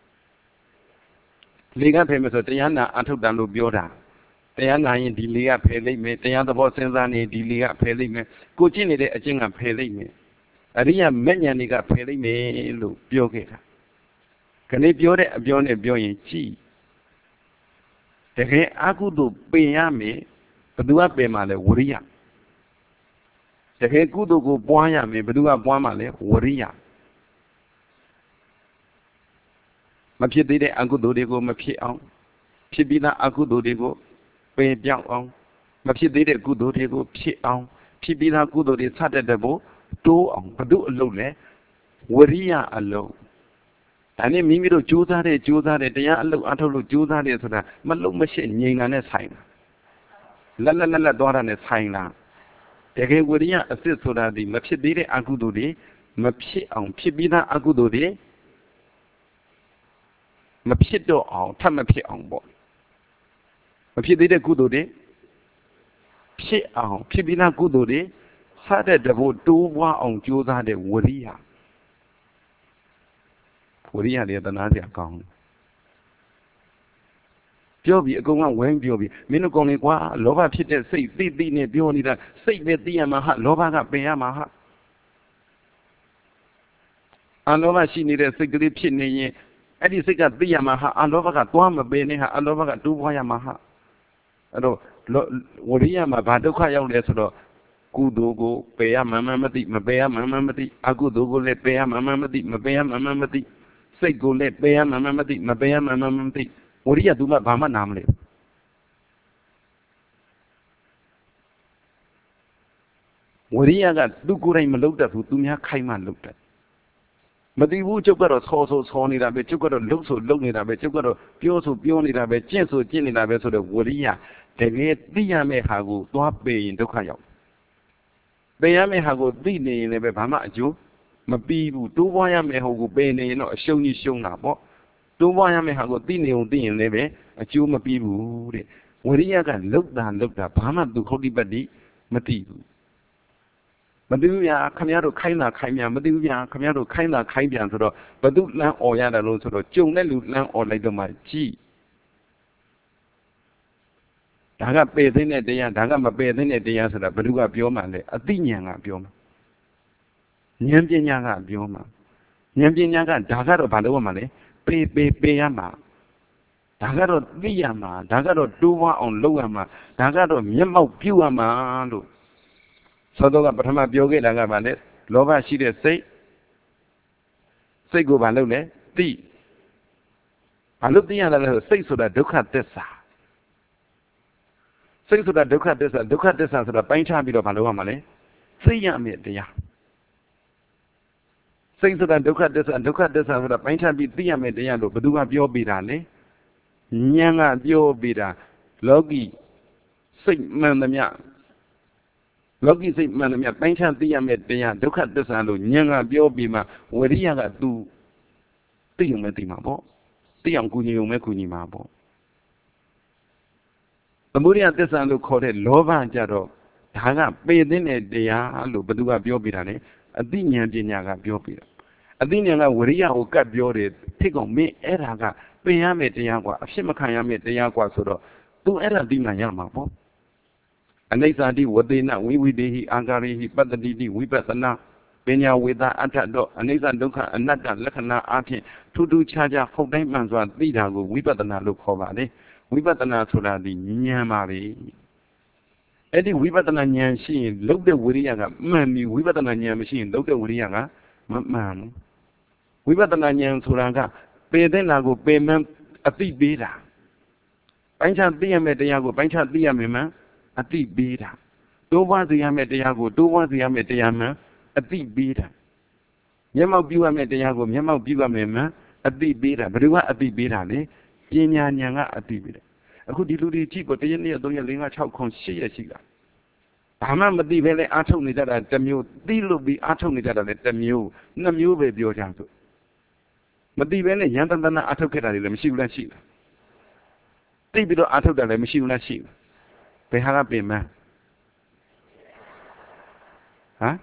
လေကဖယ်မယ်ဆိုတရားနာအားထုတ်တယ်လို့ပြောတာတရားနာရင်ဒီလေကဖယ်လိုက်မယ်တရားသဘောစဉ်းစားနေဒီလေကဖယ်လိုက်မယ်ကိုကျင့်နေတဲ့အကျင့်ကဖယ်လိုက်မယ်အရိယမဉ္ဇဏ်တွေကဖယ်လိုက်မယ်လို့ပြောခဲ့တာခဏပြောတဲ့အပြောနဲ့ပြောရင်ကြည်တကယ်အကုသိုလ်ပင်ရမယ်ဘယ်သူကပင်မှာလဲဝရိယတကယ်ကုသိုလ်ကိုပွားရမယ်ဘယ်သူကပွားမှာလဲဝရိယမဖြစ်သေးတဲ့အကုသိုလ်တွေကိုမဖြစ်အောင်ဖြစ်ပြီးသားအကုသိုလ်တွေကိုပယ်ပြောင်းအောင်မဖြစ်သေးတဲ့ကုသိုလ်တွေကိုဖြစ်အောင်ဖြစ်ပြီးသားကုသိုလ်တွေစတဲ့တဲ့ဘို့တိုးအောင်ဘု து အလုပ်လဲဝရိယအလုပ်ဒါနဲ့မိမိတို့ကြိုးစားတဲ့ကြိုးစားတဲ့တရားအလုပ်အထုတ်လို့ကြိုးစားတယ်ဆိုတာမလုံမရှိငြိမ်တာနဲ့ဆိုင်တာလက်လက်လက်လက်သွားတာနဲ့ဆိုင်တာတကယ်ဝရိယအစစ်ဆိုတာဒီမဖြစ်သေးတဲ့အကုသိုလ်တွေမဖြစ်အောင်ဖြစ်ပြီးသားအကုသိုလ်တွေမဖြစ်တော့အောင်ထပ်မဖြစ်အောင်ပေါ့မဖြစ်သေးတဲ့ကုသိုလ်တွေဖြစ်အောင်ဖြစ်ပြီးသားကုသိုလ်တွေစတဲ့တဘို့တိုးပွားအောင်ကြိုးစားတဲ့ဝရိယဝရိယတွေတနာစရာကောင်းတယ်ပြောပြီးအကုန်ကဝိုင်းပြောပြီးမင်းတို့ကောင်းလေကွာလောဘဖြစ်တဲ့စိတ်သိသိနဲ့ပြောနေတာစိတ်ပဲသိရမှာဟာလောဘကပင်ရမှာဟာအလောဘရှိနေတဲ့စိတ်ကလေးဖြစ်နေရင်အဲ့ဒီစိတ်ကသိရမှာဟာအလောဘကသွားမပင်နဲ့ဟာအလောဘကတိုးပွားရမှာဟာအဲ့တော့ဝရိယမှာဘာဒုက္ခရောက်လဲဆိုတော့ကုသိုလ်ကိုပယ်ရမှန်မှန်မသိမပယ်ရမှန်မှန်မသိအကုသိုလ်ကိုလည်းပယ်ရမှန်မှန်မသိမပယ်ရမှန်မှန်မသိစိတ်ကိုလည်းပယ်ရမှန်မှန်မသိမပယ်ရမှန်မှန်မသိဝရိယသူမှဘာမှနားမလဲဝရိယကသူကိုယ်တိုင်မလုပ်တတ်ဘူးသူများခိုင်းမှလုပ်တတ်မသိဘူးကျုပ်ကတော့ဆောဆောဆောနေတာပဲကျုပ်ကတော့လှုပ်ဆိုလှုပ်နေတာပဲကျုပ်ကတော့ပြောဆိုပြောနေတာပဲကျင့်ဆိုကျင့်နေတာပဲဆိုတော့ဝရိယတကယ်သိရမယ့်ဟာကိုသွားပယ်ရင်ဒုက္ခရောက်ပယ်ရမယ့်ဟာကိုသိနေရင်လည်းပဲဘာမှအကျိုးမမပြီးဘူးတိုးပွားရမယ်ဟိုကိုပယ်နေရင်တော့အရှုံးကြီးရှုံးတာပေါ့တိုးပွားရမယ်ဟာကိုသိနေုံသိရင်လည်းပဲအကျိုးမပြီးဘူးတဲ့ဝရိယကလုတ်တာလုတ်တာဘာမှသူခௌတိပတ္တိမသိဘူးမသိဘူးဗျာခမရတို့ခိုင်းတာခိုင်းပြန်မသိဘူးဗျာခမရတို့ခိုင်းတာခိုင်းပြန်ဆိုတော့ဘသူလမ်းអော်ရတယ်လို့ဆိုတော့ကြုံတဲ့လူလမ်းអော်လိုက်တော့မှကြည်ဒါကပယ်သိတဲ့တရားဒါကမပယ်သိတဲ့တရားဆိုတာဘယ်သူကပြောမှလဲအသိဉာဏ်ကပြောမှာဉာဏ်ပညာကပြောမှာဉာဏ်ပညာကဒါကတော့ဘာလို့ရမှာလဲပေပေပေရမှာဒါကတော့သိရမှာဒါကတော့တိုးဝအောင်လုပ်ရမှာဒါကတော့မျက်မှောက်ပြုရမှာလို့သောတော်ကပထမပြောခဲ့တာကဘာလဲလောဘရှိတဲ့စိတ်စိတ်ကိုဘာလုပ်လဲသိဘာလို့သိရလဲဆိုစိတ်ဆိုတာဒုက္ခသစ္စာစိတ်ဆိုတာဒုက္ခသစ္စာဒုက္ခသစ္စာဆိုတာပိုင်းခြားပြီးတော့ဘာလုပ်ရမှာလဲသိရမယ်တရားစိတ်ဆိုတာဒုက္ခသစ္စာဒုက္ခသစ္စာဆိုတာပိုင်းခြားပြီးသိရမယ်တရားလို့ဘယ်သူကပြောပြတာလဲဉာဏ်ကပြောပြတာလောကီစိတ်မှန်သမျှလောကီစိတ်မှန်သမျှပိုင်းခြားသိရမယ်တရားဒုက္ခသစ္စာလို့ဉာဏ်ကပြောပြီးမှဝရိယကသူသိုံမဲ့သိမှာပေါ့သိအောင်ကူညီုံမဲ့ကူညီမှာပေါ့သမုဒိယသစ္စာလို့ခေါ်တဲ့လောဘကြတော့ဒါကပေသိတဲ့တရားလို့ဘယ်သူကပြောပြတာလဲအသိဉာဏ်ပညာကပြောပြတာအသိဉာဏ်ကဝရိယကိုကတ်ပြောတယ်ထိတ်ကောင်မင်းအဲ့ဒါကပင်ရမယ်တရားกว่าအဖြစ်မခံရမယ်တရားกว่าဆိုတော့သူအဲ့ဒါသိမှရမှာပေါ့အနိစ္စတိဝသေနဝိဝိတေဟိအာဂရိဟိပတ္တိတိဝိပဿနာပညာဝေဒအဋ္ဌတော့အနိစ္စဒုက္ခအနတ္တလက္ခဏာအဖြစ်ထူးထူးခြားခြားဟုတ်တိုင်းမှန်စွာသိတာကိုဝိပဿနာလို့ခေါ်ပါတယ်ဝိပဿနာဆိုတာဒီဉာဏ်ပါပဲအဲ့ဒီဝိပဿနာဉာဏ်ရှိရင်လုတ်တဲ့ဝိရိယကမှန်ပြီဝိပဿနာဉာဏ်မရှိရင်လုတ်တဲ့ဝိရိယကမမှန်ဘူးဝိပဿနာဉာဏ်ဆိုတာကပယ်တဲ့နာကိုပယ်မှန်းအသိပေးတာပိုင်းခြားသိရမယ့်တရားကိုပိုင်းခြားသိရမယ်မှန်အသိပေးတာတိုးပွားစေရမယ့်တရားကိုတိုးပွားစေရမယ့်တရားမှန်အသိပေးတာမျက်မှောက်ပြုရမယ့်တရားကိုမျက်မှောက်ပြုရမယ်မှန်အသိပေးတာဘယ်သူကအသိပေးတာလဲပညာဉာဏ်ကအသိပေးတယ်အခုဒီလူတွေကြည့်ကိုတရက်နေ့သုံးရက်လေးငါးခြောက်ခုရှစ်ရက်ရှိတာဘာမှမသိပဲလဲအားထုတ်နေကြတာတစ်မျိုးသိလို့ပြီးအားထုတ်နေကြတာလည်းတစ်မျိုးနှစ်မျိုးပဲပြောကြဆိုမသိပဲနဲ့ရန်တန်တန်အားထုတ်ခဲ့တာတွေလည်းမရှိဘူးလားရှိလားသိပြီးတော့အားထုတ်တာလည်းမရှိဘူးလားရှိလားဘယ်ဟာကပင်မဟမ်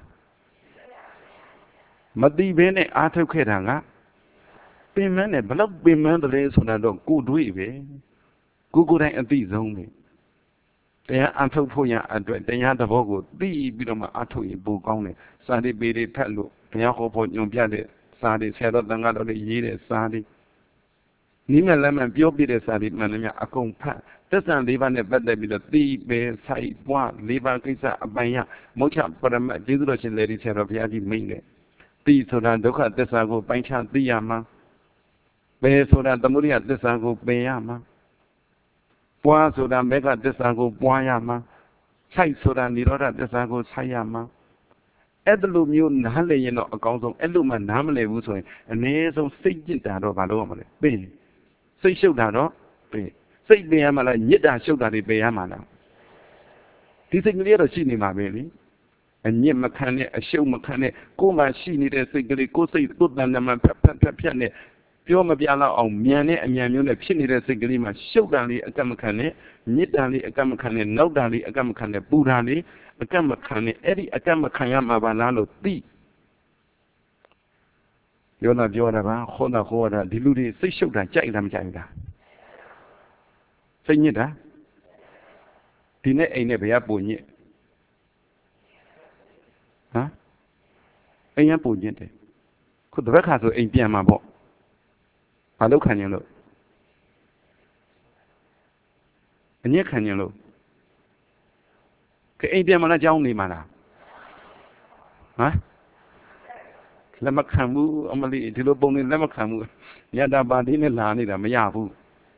မသိပဲနဲ့အားထုတ်ခဲ့တာကပင်မနဲ့ဘလောက်ပင်မတယ်လဲဆိုတာတော့ကိုတွေ့ပဲကိုကိုယ်တိုင်အသိဆုံးပဲတရားအထုတ်ဖို့ရအတွက်တရားသဘောကိုသိပြီးတော့မှအထုတ်ရင်ပိုကောင်းတယ်စာတိပေတွေဖတ်လို့တရားဟောဖို့ညွန်ပြတဲ့စာတွေဆရာတော်တန်ခါတော်တွေရေးတဲ့စာတွေနိမလမ်းမှပြောပြတဲ့စာတွေမှန်တယ်များအကုန်ဖတ်သက်ဆံလေးပါးနဲ့ပတ်သက်ပြီးတော့သိပဲဆိုင်ပွားလေးပါးကိစ္စအပိုင်ရမုတ်ချပရမတ်ကျေးဇူးတော်ရှင်လေဒီဆရာတော်ဘုရားကြီးမိန့်တယ်သိဆိုတာဒုက္ခသစ္စာကိုပိုင်းခြားသိရမှာပဲဆိုတာသမုဒိယသစ္စာကိုပင်ရမှာပွားဆိုတာမေဃသစ္စာကိုပွားရမှာဆိုင်ဆိုတာនិရောဓသစ္စာကိုဆိုင်ရမှာအဲ့လိုမျိုးနားလည်ရင်တော့အကောင်းဆုံးအဲ့လိုမှနားမလည်ဘူးဆိုရင်အနည်းဆုံးစိတ်ကြစ်တာတော့ဘာလို့ရမလဲပင်စိတ်ရှုပ်တာတော့ပင်စိတ်ပင်ရမှာလားညစ်တာရှုပ်တာတွေပင်ရမှာလားဒီစိတ်ကလေးတော့ရှိနေမှာပဲလေအညစ်မခံနဲ့အရှုပ်မခံနဲ့ကိုယ်မှရှိနေတဲ့စိတ်ကလေးကိုယ်စိတ်ကိုယ်တန်တမ်းဖြတ်ဖြတ်ဖြတ်ဖြတ်နဲ့ပြောမပြလောက်အောင်မြန်တဲ့အမြန်မျိုးနဲ့ဖြစ်နေတဲ့စိတ်ကလေးမှာရှုပ်တာလေးအကန့်မခံနဲ့ညစ်တာလေးအကန့်မခံနဲ့နောက်တာလေးအကန့်မခံနဲ့ပူတာလေးအကန့်မခံနဲ့အဲ့ဒီအကန့်မခံရမှာပါလားလို့သိပြောတာပြောတာပါခေါ်တာခေါ်တာဒီလူတွေစိတ်ရှုပ်တာကြိုက်တာမကြိုက်ဘူးလားစိတ်ညစ်တာဒီနဲ့အိမ်နဲ့ဘယ်ကပူညစ်ဟမ်အိမ်ကပူညစ်တယ်ခုတစ်ခါဆိုအိမ်ပြန်မှာပေါ့ဘာလို့ခံရင်လို့အညစ်ခံရင်လို့ကအိမ်ပြန်မလားကြောင်းနေမှာလားဟမ်လက်မခံဘူးအမလီဒီလိုပုံနေလက်မခံဘူးညတာပါတိနဲ့လာနေတာမရဘူး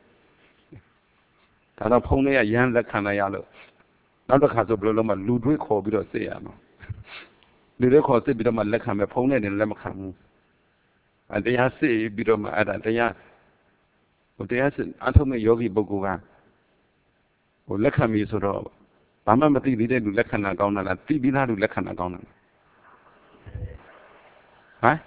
ဒါတော့ဖုန်းလေးကရမ်းလက်ခံလိုက်ရလို့နောက်တစ်ခါဆိုဘယ်လိုလုပ်မှလူတွေးခေါ်ပြီးတော့စစ်ရမှာလူတွေခေါ်စစ်ပြီးတော့မှလက်ခံမယ်ဖုန်းနဲ့လည်းလက်မခံဘူးအတရားစစ်ပြီးတော့မှအဲ့ဒါတရားဟိုတရားစစ်အထုံးမဲ့ယောဂီပုဂ္ဂိုလ်ကဟိုလက်ခံပြီဆိုတော့ဘာမှမသိသေးတဲ့လူလက်ခံတာကောင်းတာလားသိပြီးသားလူလက်ခံတာကောင်းတာလား Huh?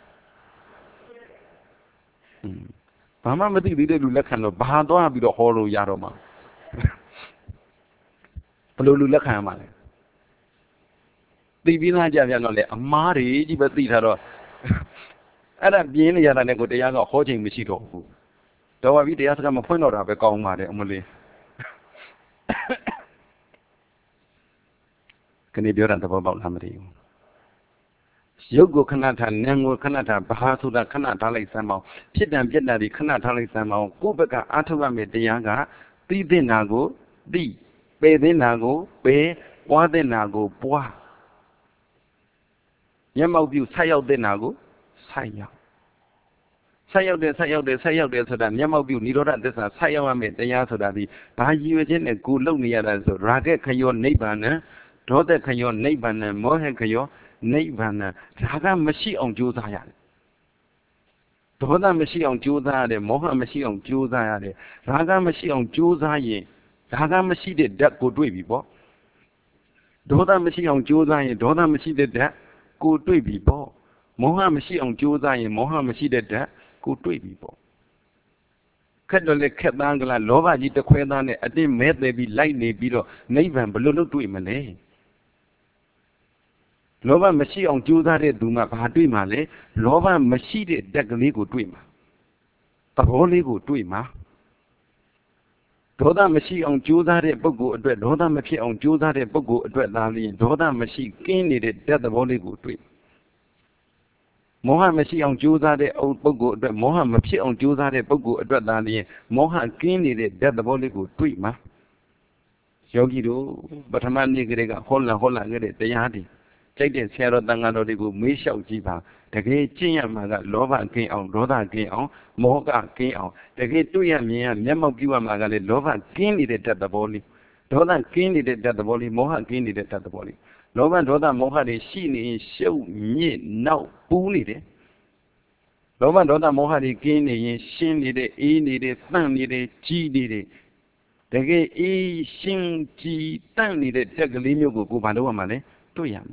Mama mati di lu lekhan lo bahado abi do holo yaro ma. Perlu lu lekhan ma le. Ti bina aja ya no le amari ji ba ti tha do. Ada bien ni yara ne koတရားကဟောချိန်မရှိတော့ဘူး။တော်ပါပြီတရားစကားမဖွင့်တော့တာပဲကောင်းပါတယ်အမလေး။ခဏပြောတာသဘောပေါက်လားမသိဘူး။ရုပ်ကိုခဏထားနာမ်ကိုခဏထားဘာဆိုတာခဏထားလိုက်စမ်းမအောင်ဖြစ်တံပြက်တာဒီခဏထားလိုက်စမ်းမအောင်ကိုယ့်ဘက်ကအားထုတ်ရမယ့်တရားကသိတဲ့နာကိုသိပယ်တဲ့နာကိုပယ်ပွားတဲ့နာကိုပွားမျက်မှောက်ပြုဆက်ရောက်တဲ့နာကိုဆက်ရောက်ဆက်ရောက်တယ်ဆက်ရောက်တယ်ဆက်ရောက်တယ်ဆိုတာမျက်မှောက်ပြုនិရောဓသစ္စာဆက်ရောက်ရမယ်တရားဆိုတာဒီဘာရည်ရွယ်ခြင်းနဲ့ကိုလုံနေရတာဆိုရာဂခယောနိဗ္ဗာန်ဒေါသခယောနိဗ္ဗာန်မောဟခယောနိဗ္ဗာန်ဒါကမရှိအောင်ကြိုးစားရတယ်ဒေါသမရှိအောင်ကြိုးစားရတယ်မောဟမရှိအောင်ကြိုးစားရတယ်ရာဂမရှိအောင်ကြိုးစားရင်ရာဂမရှိတဲ့ဓာတ်ကိုတွေ့ပြီပေါ့ဒေါသမရှိအောင်ကြိုးစားရင်ဒေါသမရှိတဲ့ဓာတ်ကိုတွေ့ပြီပေါ့မောဟမရှိအောင်ကြိုးစားရင်မောဟမရှိတဲ့ဓာတ်ကိုတွေ့ပြီပေါ့ခက်တော့လေခက်သားကလားလောဘကြီးတစ်ခွဲသားနဲ့အတင်းမဲသေးပြီးလိုက်နေပြီးတော့နိဗ္ဗာန်ဘယ်လိုလုပ်တွေ့မလဲလောဘမရှိအောင်ကြိုးစားတဲ့သူမှဘာတွေ့မှာလဲလောဘမရှိတဲ့ဓာတ်ကလေးကိုတွေ့မှာသဘောလေးကိုတွေ့မှာဒေါသမရှိအောင်ကြိုးစားတဲ့ပုဂ္ဂိုလ်အတွက်ဒေါသမဖြစ်အောင်ကြိုးစားတဲ့ပုဂ္ဂိုလ်အတွက်သာလျှင်ဒေါသမရှိကင်းနေတဲ့ဓာတ်သဘောလေးကိုတွေ့မောဟမရှိအောင်ကြိုးစားတဲ့ပုဂ္ဂိုလ်အတွက်မောဟမဖြစ်အောင်ကြိုးစားတဲ့ပုဂ္ဂိုလ်အတွက်သာလျှင်မောဟကင်းနေတဲ့ဓာတ်သဘောလေးကိုတွေ့မှာယောဂီတို့ပထမနေ့ကလေးကဟောလာဟောလာခဲ့တဲ့တရားတွေကြိုက်တဲ့ဆရာတော်တန်ခါတော်တွေကိုမေးလျှောက်ကြည့်ပါတကယ်ကျင့်ရမှာကလောဘကင်းအောင်ဒေါသကင်းအောင်မောဟကင်းအောင်တကယ်တွေ့ရမြင်ရမျက်မှောက်ပြုရမှာကလည်းလောဘကင်းနေတဲ့ဓာတ်သဘောလေးဒေါသကင်းနေတဲ့ဓာတ်သဘောလေးမောဟကင်းနေတဲ့ဓာတ်သဘောလေးလောဘဒေါသမောဟတွေရှိနေရှုပ်မြင့်နောက်ပူးနေတယ်လောဘဒေါသမောဟတွေကင်းနေရင်ရှင်းနေတဲ့အေးနေတဲ့တန့်နေတဲ့ကြီးနေတဲ့တကယ်အေးရှင်းကြီးတန့်နေတဲ့ဓာတ်ကလေးမျိုးကိုကိုယ်ဘာလုပ်ရမှာလဲတွေ့ရမှာ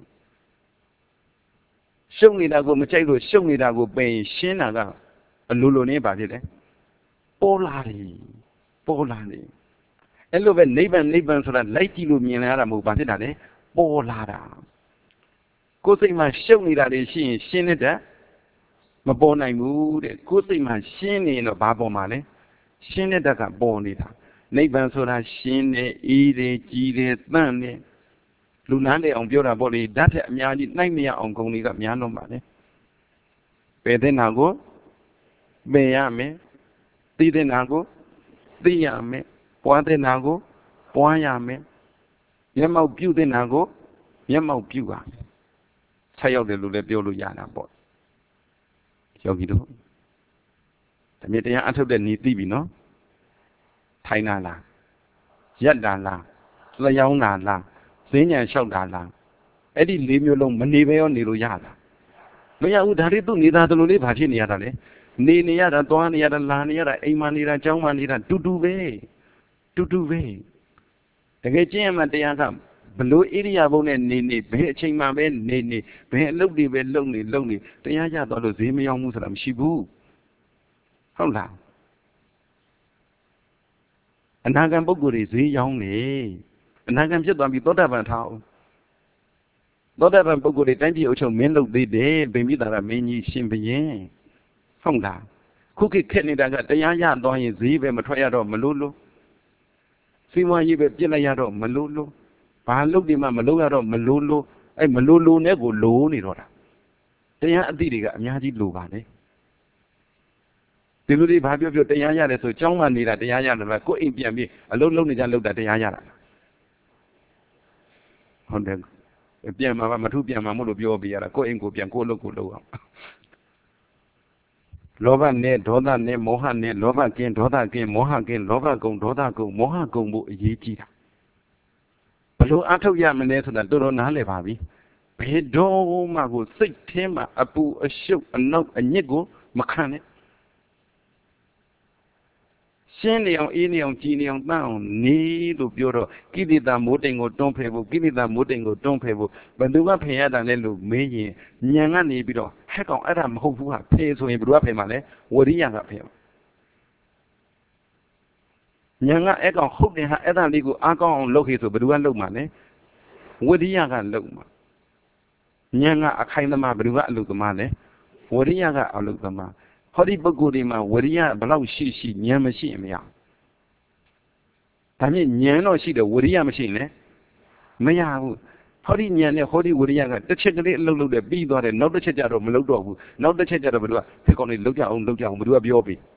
ရှုပ်နေတာကိုမကြိုက်လို့ရှုပ်နေတာကိုပင်ရှင်းတာကအလိုလိုနဲ့ပါဖြစ်တယ်ပေါ်လာတယ်ပေါ်လာတယ်အဲ့လိုပဲနိဗ္ဗာန်နိဗ္ဗာန်ဆိုတာလိုက်ကြည့်လို့မြင်လာရတာမဟုတ်ဘာဖြစ်တာလဲပေါ်လာတာကိုယ်စိတ်မှာရှုပ်နေတာတွေရှိရင်ရှင်းတဲ့မပေါ်နိုင်ဘူးတဲ့ကိုယ်စိတ်မှာရှင်းနေရင်တော့ဘာပေါ်မှာလဲရှင်းတဲ့ဓာတ်ကပေါ်နေတာနိဗ္ဗာန်ဆိုတာရှင်းတယ်အေးတယ်ကြီးတယ်သန့်တယ်လူနန်းတဲ့အောင်ပြောတာပေါ့လေဓာတ်ထက်အများကြီးနိုင်မရအောင်ဂုဏ်တွေကများလုံးပါလေပယ်တဲ့နာကိုပယ်ရမယ်သိတဲ့နာကိုသိရမယ်ပွားတဲ့နာကိုပွားရမယ်မျက်မှောက်ပြုတဲ့နာကိုမျက်မှောက်ပြုရမယ်ဆက်ရောက်တယ်လို့လည်းပြောလို့ရတာပေါ့ယောဂီတို့တမင်တရားအထုတ်တဲ့နေသိပြီနော်ထိုင်တာလားရက်တာလားလျောင်းတာလားဈဉ္ဉံလျှောက်တာလားအဲ့ဒီလေးမျိုးလုံးမနေပဲရောနေလို့ရတာမရဘူးဒါတွေသူ့နေတာတလို့လေးဘာဖြစ်နေရတာလဲနေနေရတာသွားနေရတာလာနေရတာအိမ်မနေတာကျောင်းမနေတာတူတူပဲတူတူပဲတကယ်ကျင့်ရမှတရားကဘလို့ဣရိယာပုနဲ့နေနေဘယ်အချိန်မှပဲနေနေဘယ်အလုပ်တွေပဲလုပ်နေလုပ်နေတရားရတော့လို့ဈေးမရောက်ဘူးဆိုတာမရှိဘူးဟုတ်လားအနာဂံပုဂ္ဂိုလ်တွေဈေးရောက်နေအနာဂံဖြစ်သွားပြီသောတာပန်ထားအောင်သောတာပန်ပုဂ္ဂိုလ်တွေတိုင်းပြည်အုပ်ချုပ်မင်းလုပ်သေးတယ်ဗိမိတာရမင်းကြီးရှင်ဘုရင်ဟုတ်လားခုခေတ်ခက်နေတာကတရားရသွားရင်ဈေးပဲမထွက်ရတော့မလို့လို့စီမွားရေးပဲပြစ်လိုက်ရတော့မလို့လို့ဘာလုပ်ဒီမှမလုပ်ရတော့မလို့လို့အဲ့မလို့လို့နဲ့ကိုလိုးနေတော့တာတရားအသည့်တွေကအများကြီးလိုပါလေဒီလိုတွေဘာပြောပြောတရားရတယ်ဆိုကျောင်းမှာနေတာတရားရတယ်လားကိုယ်အိမ်ပြန်ပြီးအလုပ်လုပ်နေကြလုပ်တာတရားရတာဟုတ်တယ်ပြန်မှာမထုပြန်မှာမလို့ပြောပြရတာကိုယ်အိမ်ကိုပြန်ကိုယ်လုပ်ကိုလုပ်အောင်လောဘနဲ့ဒေါသနဲ့မောဟနဲ့လောဘကင်းဒေါသကင်းမောဟကင်းလောဘကုံဒေါသကုံမောဟကုံဖို့အရေးကြီးတာဘလို့အထုတ်ရမလဲဆိုတာတော်တော်နားလည်ပါပြီဘယ်တော့မှကိုစိတ်ထဲမှာအပူအရှုပ်အနောက်အညစ်ကိုမခံနဲ့ရှင်းနေအောင်အေးနေအောင်ကြည်နေအောင်တန်းအောင်နေလို့ပြောတော့ကိလေသာမိုးတိမ်ကိုတွန်းဖယ်ဖို့ကိလေသာမိုးတိမ်ကိုတွန်းဖယ်ဖို့ဘယ်သူကဖယ်ရတာလဲလို့မေးရင်ဉာဏ်ကနေပြီးတော့ဟဲ့ကောင်အဲ့ဒါမဟုတ်ဘူးဟာဖယ်ဆိုရင်ဘယ်သူကဖယ်မှာလဲဝရိယကဖယ်မှာဉာဏ်ကအဲ့ကောင်ဟုတ်တယ်ဟာအဲ့ဒါလေးကိုအားကောင်းအောင်လုပ်ခေဆိုဘယ်သူကလုပ်မှာလဲဝရိယကလုပ်မှာဉာဏ်ကအခိုင်သမားဘယ်သူကအလုပ်သမားလဲဝရိယကအလုပ်သမားဟောဒီပုဂ္ဂိုလ်ဒီမှာဝရိယဘလောက်ရှိရှိဉာဏ်မရှိရင်မရဒါမြင့်ဉာဏ်တော့ရှိတယ်ဝရိယမရှိရင်လည်းမရဘူးဟောဒီဉာဏ်နဲ့ဟောဒီဝရိယကတစ်ချက်ကလေးအလုပ်လုပ်တယ်ပြီးသွားတယ်နောက်တစ်ချက်ကျတော့မလုပ်တော့ဘူးနောက်တစ်ချက်ကျတော့ဘယ်သူကဒီကောင်လေးလုပ်ကြအောင်လုပ်ကြအောင်ဘယ်သူကပြောပြီး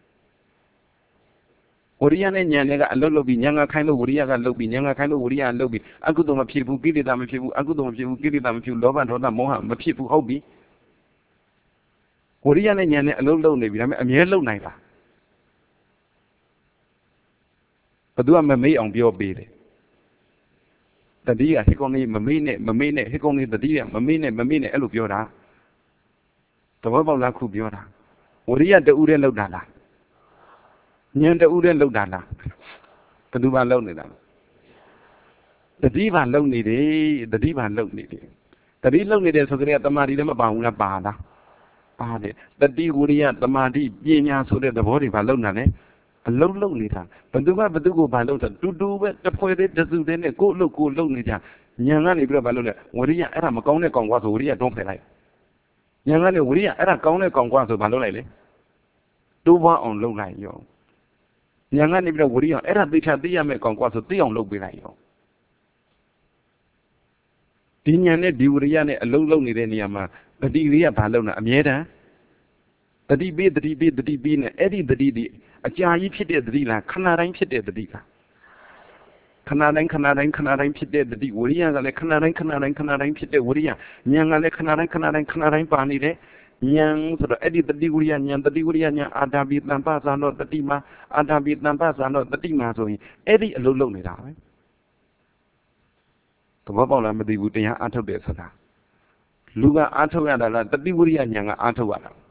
ဝရိယနဲ့ဉာဏ်နဲ့ကအလုပ်လုပ်ပြီးဉာဏ်ကခိုင်းလို့ဝရိယကလုပ်ပြီးဉာဏ်ကခိုင်းလို့ဝရိယကလုပ်ပြီးအကုသိုလ်မဖြစ်ဘူးကိလေသာမဖြစ်ဘူးအကုသိုလ်မဖြစ်ဘူးကိလေသာမဖြစ်ဘူးလောဘဒေါသမောဟမဖြစ်ဘူးဟုတ်ပြီဝရိယနဲ့ဉာဏ်နဲ့အလုပ်လုပ်နေပြီဒါပေမဲ့အမြဲလုပ်နိုင်တာဘယ်သူကမမေ့အောင်ပြောပေးတယ်တတိယဟိကောင်လေးမမေ့နဲ့မမေ့နဲ့ဟိကောင်လေးတတိယမမေ့နဲ့မမေ့နဲ့အဲ့လိုပြောတာသဘောပေါက်လားခုပြောတာဝရိယတူတဲ့လောက်တာလားဉာဏ်တူတဲ့လောက်တာလားဘယ်သူမှလောက်နေတာတတိပါလောက်နေတယ်တတိပါလောက်နေတယ်တတိလောက်နေတယ်ဆိုကြတဲ့တမာတိလည်းမပါဘူးလားပါလားပါတယ်တတိဝရိယတမာတိပညာဆိုတဲ့သဘောတွေဘာလောက်နာလဲအလုံးလုံးနေတာဘယ်သူကဘယ်သူကိုဘာလို့ဆိုတူတူပဲတစ်ဖွဲလေးတစ်စုတည်းနဲ့ကိုယ့်အလုပ်ကိုလုပ်နေကြဉာဏ်ကနေပြီးတော့ဘာလို့လဲဝရိယအဲ့ဒါမကောင်းတဲ့ကောင်ကွာဆိုဝရိယတွန်းဖယ်လိုက်ဉာဏ်ကနေဝရိယအဲ့ဒါကောင်းတဲ့ကောင်ကွာဆိုဘာလုပ်လိုက်လဲတိုးပွားအောင်လုပ်လိုက်ရောဉာဏ်ကနေပြီးတော့ဝရိယအဲ့ဒါသိချသိရမယ်ကောင်ကွာဆိုသိအောင်လုပ်ပေးလိုက်ရောဒီဉာဏ်နဲ့ဒီဝရိယနဲ့အလုံးလုံးနေတဲ့နေရာမှာတတိလေးကဘာလုပ်နေအမြဲတမ်းတတိပိတတိပိတတိပိနဲ့အဲ့ဒီတတိဒီအကြာကြီးဖြစ်တဲ့တတိလားခဏတိုင်းဖြစ်တဲ့တတိလားခဏတိုင်းခဏတိုင်းခဏတိုင်းဖြစ်တဲ့တတိဝရိယကလည်းခဏတိုင်းခဏတိုင်းခဏတိုင်းဖြစ်တဲ့ဝရိယဉာဏ်ကလည်းခဏတိုင်းခဏတိုင်းခဏတိုင်းပါနေတယ်ဉာဏ်ဆိုတော့အဲ့ဒီတတိဝရိယဉာဏ်တတိဝရိယဉာဏ်အာတာပိတံပဇာနောတတိမှာအာတာပိတံပဇာနောတတိမှာဆိုရင်အဲ့ဒီအလုံးလုံးနေတာပဲသဘောပေါက်လားမသိဘူးတရားအားထုတ်တယ်ဆိုတာလူကအားထုတ်ရတာလားတတိဝရိယဉာဏ်ကအားထုတ်ရတာ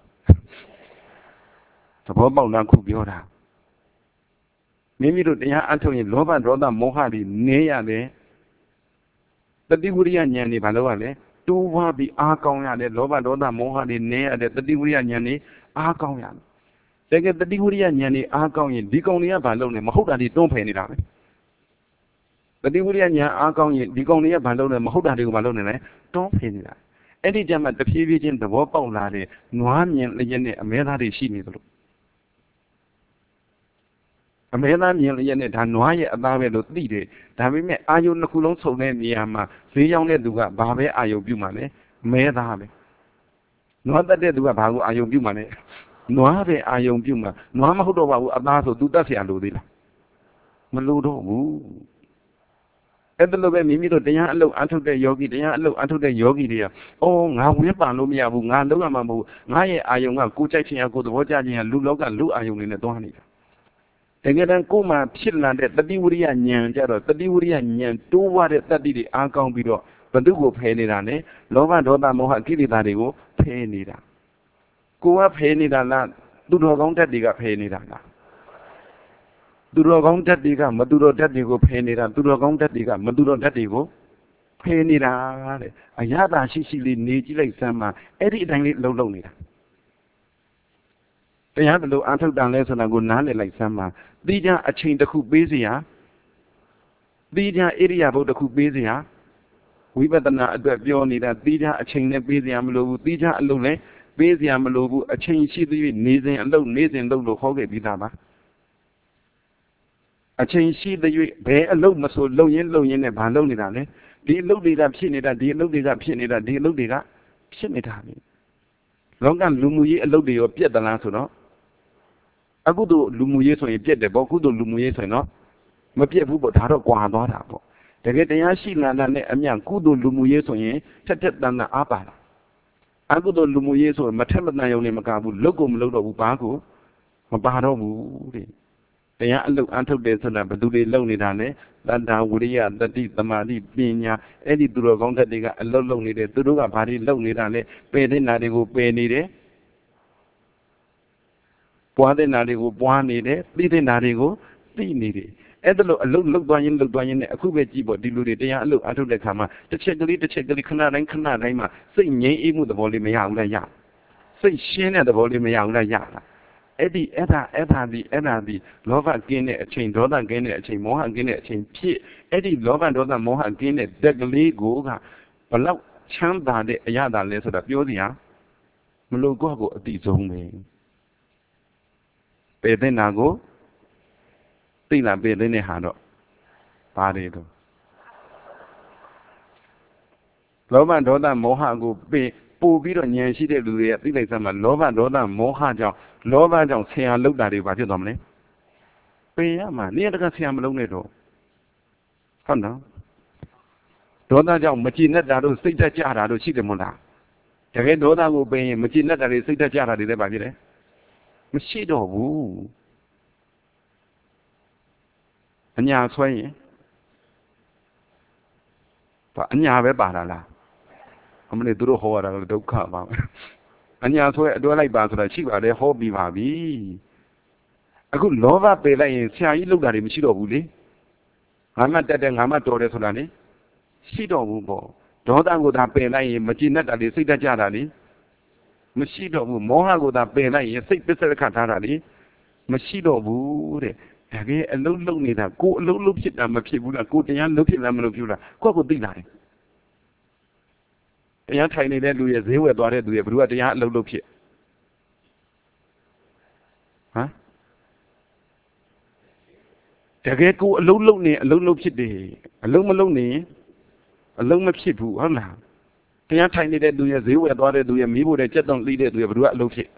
သဘောပေါက်လားခုပြောတာမိမိတို့တရားအားထုတ်ရင်လောဘဒေါသမောဟတွေနည်းရတယ်တတိဝရိယဉာဏ်တွေဘာလို့ရလဲတိုးဝါပြီးအားကောင်းရတယ်လောဘဒေါသမောဟတွေနည်းရတယ်တတိဝရိယဉာဏ်တွေအားကောင်းရတယ်တကယ်တတိဝရိယဉာဏ်တွေအားကောင်းရင်ဒီကောင်တွေကဘာလုပ်လဲမဟုတ်တာတွေတွန်းဖယ်နေတာပဲတတိဝရိယဉာဏ်အားကောင်းရင်ဒီကောင်တွေကဘာလုပ်လဲမဟုတ်တာတွေကိုဘာလုပ်နေလဲတွန်းဖယ်နေတာအဲ့ဒီကြမှာတဖြည်းဖြည်းချင်းသဘောပေါက်လာတဲ့နွားမြင်လျက်နဲ့အမဲသားတွေရှိနေသလိုအမဲသားမြင်လျက်နဲ့ဒါနွားရဲ့အသားပဲလို့သိတယ်ဒါပေမဲ့အာယုနှစ်ခုလုံးစုံတဲ့နေရာမှာဈေးရောက်တဲ့သူကဘာပဲအာယုပြုမှလဲမဲသားပဲနွားတက်တဲ့သူကဘာကိုအာယုပြုမှလဲနွားပဲအာယုပြုမှနွားမဟုတ်တော့ပါဘူးအသားဆိုသူတက်เสียလို့သေးလားမလို့တော့ဘူးအဲ့ဒါလိုပဲမိမိတို့တရားအလုပ်အထုတ်တဲ့ယောဂီတရားအလုပ်အထုတ်တဲ့ယောဂီတွေကအော်ငါဝင်းပန်လို့မရဘူးငါလုံးရမှာမဟုတ်ငါရဲ့အာယုံကကိုကြိုက်ခြင်းအကိုသဘောကျခြင်းကလူလောကလူအာယုံတွေနဲ့တွားနေတာတကယ်တမ်းကိုယ်မှာဖြစ်လာတဲ့တတိဝရိယဉာဏ်ကြတော့တတိဝရိယဉာဏ်တိုးဝတဲ့တတိတွေအားကောင်းပြီးတော့ဘု து ကိုဖယ်နေတာနဲ့လောဘဒေါသမောဟကိလေသာတွေကိုဖယ်နေတာကိုကဖယ်နေတာလားသူတော်ကောင်းတတ်တွေကဖယ်နေတာလားသူတော်ကောင်းတတ်တွေကမသူတော်တတ်တွေကိုဖယ်နေတာသူတော်ကောင်းတတ်တွေကမသူတော်တတ်တွေကိုဖယ်နေတာတဲ့အရသာရှိရှိလေးနေကြည့်လိုက်စမ်းမှာအဲ့ဒီအတိုင်းလေးလှုပ်လှုပ်နေတာတရားဘယ်လိုအားထုတ်တာလဲဆိုတာကိုနားလည်လိုက်စမ်းမှာသီးခြားအချိန်တစ်ခုပေးစီရသီးခြားဣရိယာပုတ်တစ်ခုပေးစီရဝိပဿနာအတွက်ပြောနေတာသီးခြားအချိန်နဲ့ပေးစီရမလို့ဘူးသီးခြားအလုပ်လည်းပေးစီရမလို့ဘူးအချိန်ရှိသေး၍နေစဉ်အလုပ်နေစဉ်လုပ်လို့ဟောခဲ့ပြီးသားပါအချိန်ရှိသေး၍ဘယ်အလုပ်မဆိုလုပ်ရင်းလုပ်ရင်းနဲ့ဘာလုပ်နေတာလဲဒီအလုပ်တွေကဖြစ်နေတာဒီအလုပ်တွေကဖြစ်နေတာဒီအလုပ်တွေကဖြစ်နေတာလေလောကလူမှုရေးအလုပ်တွေရောပြက်သလားဆိုတော့အခုတို့လူမှုရေးဆိုရင်ပြက်တယ်ပေါ့အခုတို့လူမှုရေးဆိုရင်တော့မပြက်ဘူးပေါ့ဒါတော့ကွာသွားတာပေါ့တကယ်တရားရှိလာတာနဲ့အမြကုသိုလ်လူမှုရေးဆိုရင်ထက်ထက်တန်တန်အားပါတာအခုတို့လူမှုရေးဆိုရင်မထက်မတန်ရုံနဲ့မကဘူးလုတ်ကိုမလုတ်တော့ဘူးဘာကိုမပါတော့ဘူးတဲ့တရားအလုပ်အထုတ်တယ်ဆိုတာဘယ်သူတွေလုပ်နေတာလဲတဏ္ဍာဝိရိယတတိသမာဓိပညာအဲ့ဒီသူတော်ကောင်းတဲ့တွေကအလုပ်လုပ်နေတယ်သူတို့ကဘာတွေလုပ်နေတာလဲပယ်တဲ့နာတွေကိုပယ်နေတယ်ဘပွားတဲ့နာတွေကိုပွားနေတယ်သိတဲ့နာတွေကိုသိနေတယ်အဲ့ဒါလို့အလုတ်လုတ်သွားရင်လုတ်သွားရင်လည်းအခုပဲကြည့်ပေါ့ဒီလူတွေတရားအလုတ်အထုတ်တဲ့ခါမှာတစ်ချက်ကလေးတစ်ချက်ကလေးခဏတိုင်းခဏတိုင်းမှာစိတ်ငြိမ်းအေးမှုသဘောလေးမရဘူးလားရစိတ်ရှင်းတဲ့သဘောလေးမရဘူးလားရလားအဲ့ဒီအဲ့ဒါအဲ့ဒါဒီအဲ့ဒါဒီလောဘကင်းတဲ့အချိန်ဒေါသကင်းတဲ့အချိန်မောဟကင်းတဲ့အချိန်ဖြစ်အဲ့ဒီလောဘဒေါသမောဟကင်းတဲ့တက်ကလေးကိုကဘလောက်ချမ်းသာတဲ့အရာသာလဲဆိုတာပြောစရာမလို့ကိုယ့်ကိုအတိဆုံးပဲပေတဲ့နာကိုသိလာပေတဲ့နေဟာတော့ပါတယ်တော့လောဘဒေါသမောဟကိုပေပို့ပြီးတော့ဉာဏ်ရှိတဲ့လူတွေကသိလိုက်စမ်းမှာလောဘဒေါသမောဟကြောင့်လောဘကြောင့်ဆရာလောက်တာတွေဘာဖြစ်သွားမလဲပေရမှာနေရာတကဆရာမလုံးနဲ့တော့ဟုတ်နော်ဒေါသကြောင့်မကြည်နဲ့တာတို့စိတ်တက်ကြတာတို့ရှိတယ်မို့လားတကယ်ဒေါသကိုပေရင်မကြည်နဲ့တာတွေစိတ်တက်ကြတာတွေလည်းဘာဖြစ်လဲမရှိတော့ဘူးအညာဆွဲရင်ဘာအညာပဲပါတာလားအမလေးသူတို့ဟောရတာဒုက္ခပါအညာဆွဲအတွဲလိုက်ပါဆိုတာရှိပါတယ်ဟောပြီးပါပြီအခုလောဘပယ်လိုက်ရင်ဆရာကြီးလောက်တာတွေမရှိတော့ဘူးလေငါမှတက်တယ်ငါမှတော်တယ်ဆိုတာလေရှိတော့ဘူးပေါ့ဒေါသကိုသာပယ်လိုက်ရင်မကြည်နဲ့တာတွေစိတ်တက်ကြတာလေမရှိတော့ဘူးမောဟကိုသာပယ်လိုက်ရင်စိတ်ပစ္စရခတ်ထားတာလေမရှိတော့ဘူးတဲ့တကယ်အလုံးလုံးနေတာကိုအလုံးလုံးဖြစ်တာမဖြစ်ဘူးလားကိုတရားလုံးဖြစ်လားမလို့ဖြစ်လားကိုယ့်ကိုသိလာတယ်တရားထိုင်နေတဲ့လူရဲ့ဈေးဝယ်သွားတဲ့လူရဲ့ဘယ်သူကတရားအလုံးလုံးဖြစ်ဟမ်တကယ်ကိုအလုံးလုံးနေအလုံးလုံးဖြစ်တယ်အလုံးမလုံးနေအလုံးမဖြစ်ဘူးဟုတ်လားတရားထိုင်နေတဲ့လူရဲ့ဈေးဝယ်သွားတဲ့လူရဲ့မိဖို့တဲ့ကြက်တုံးလှီးတဲ့လူရဲ့ဘယ်သူကအလုံးဖြစ်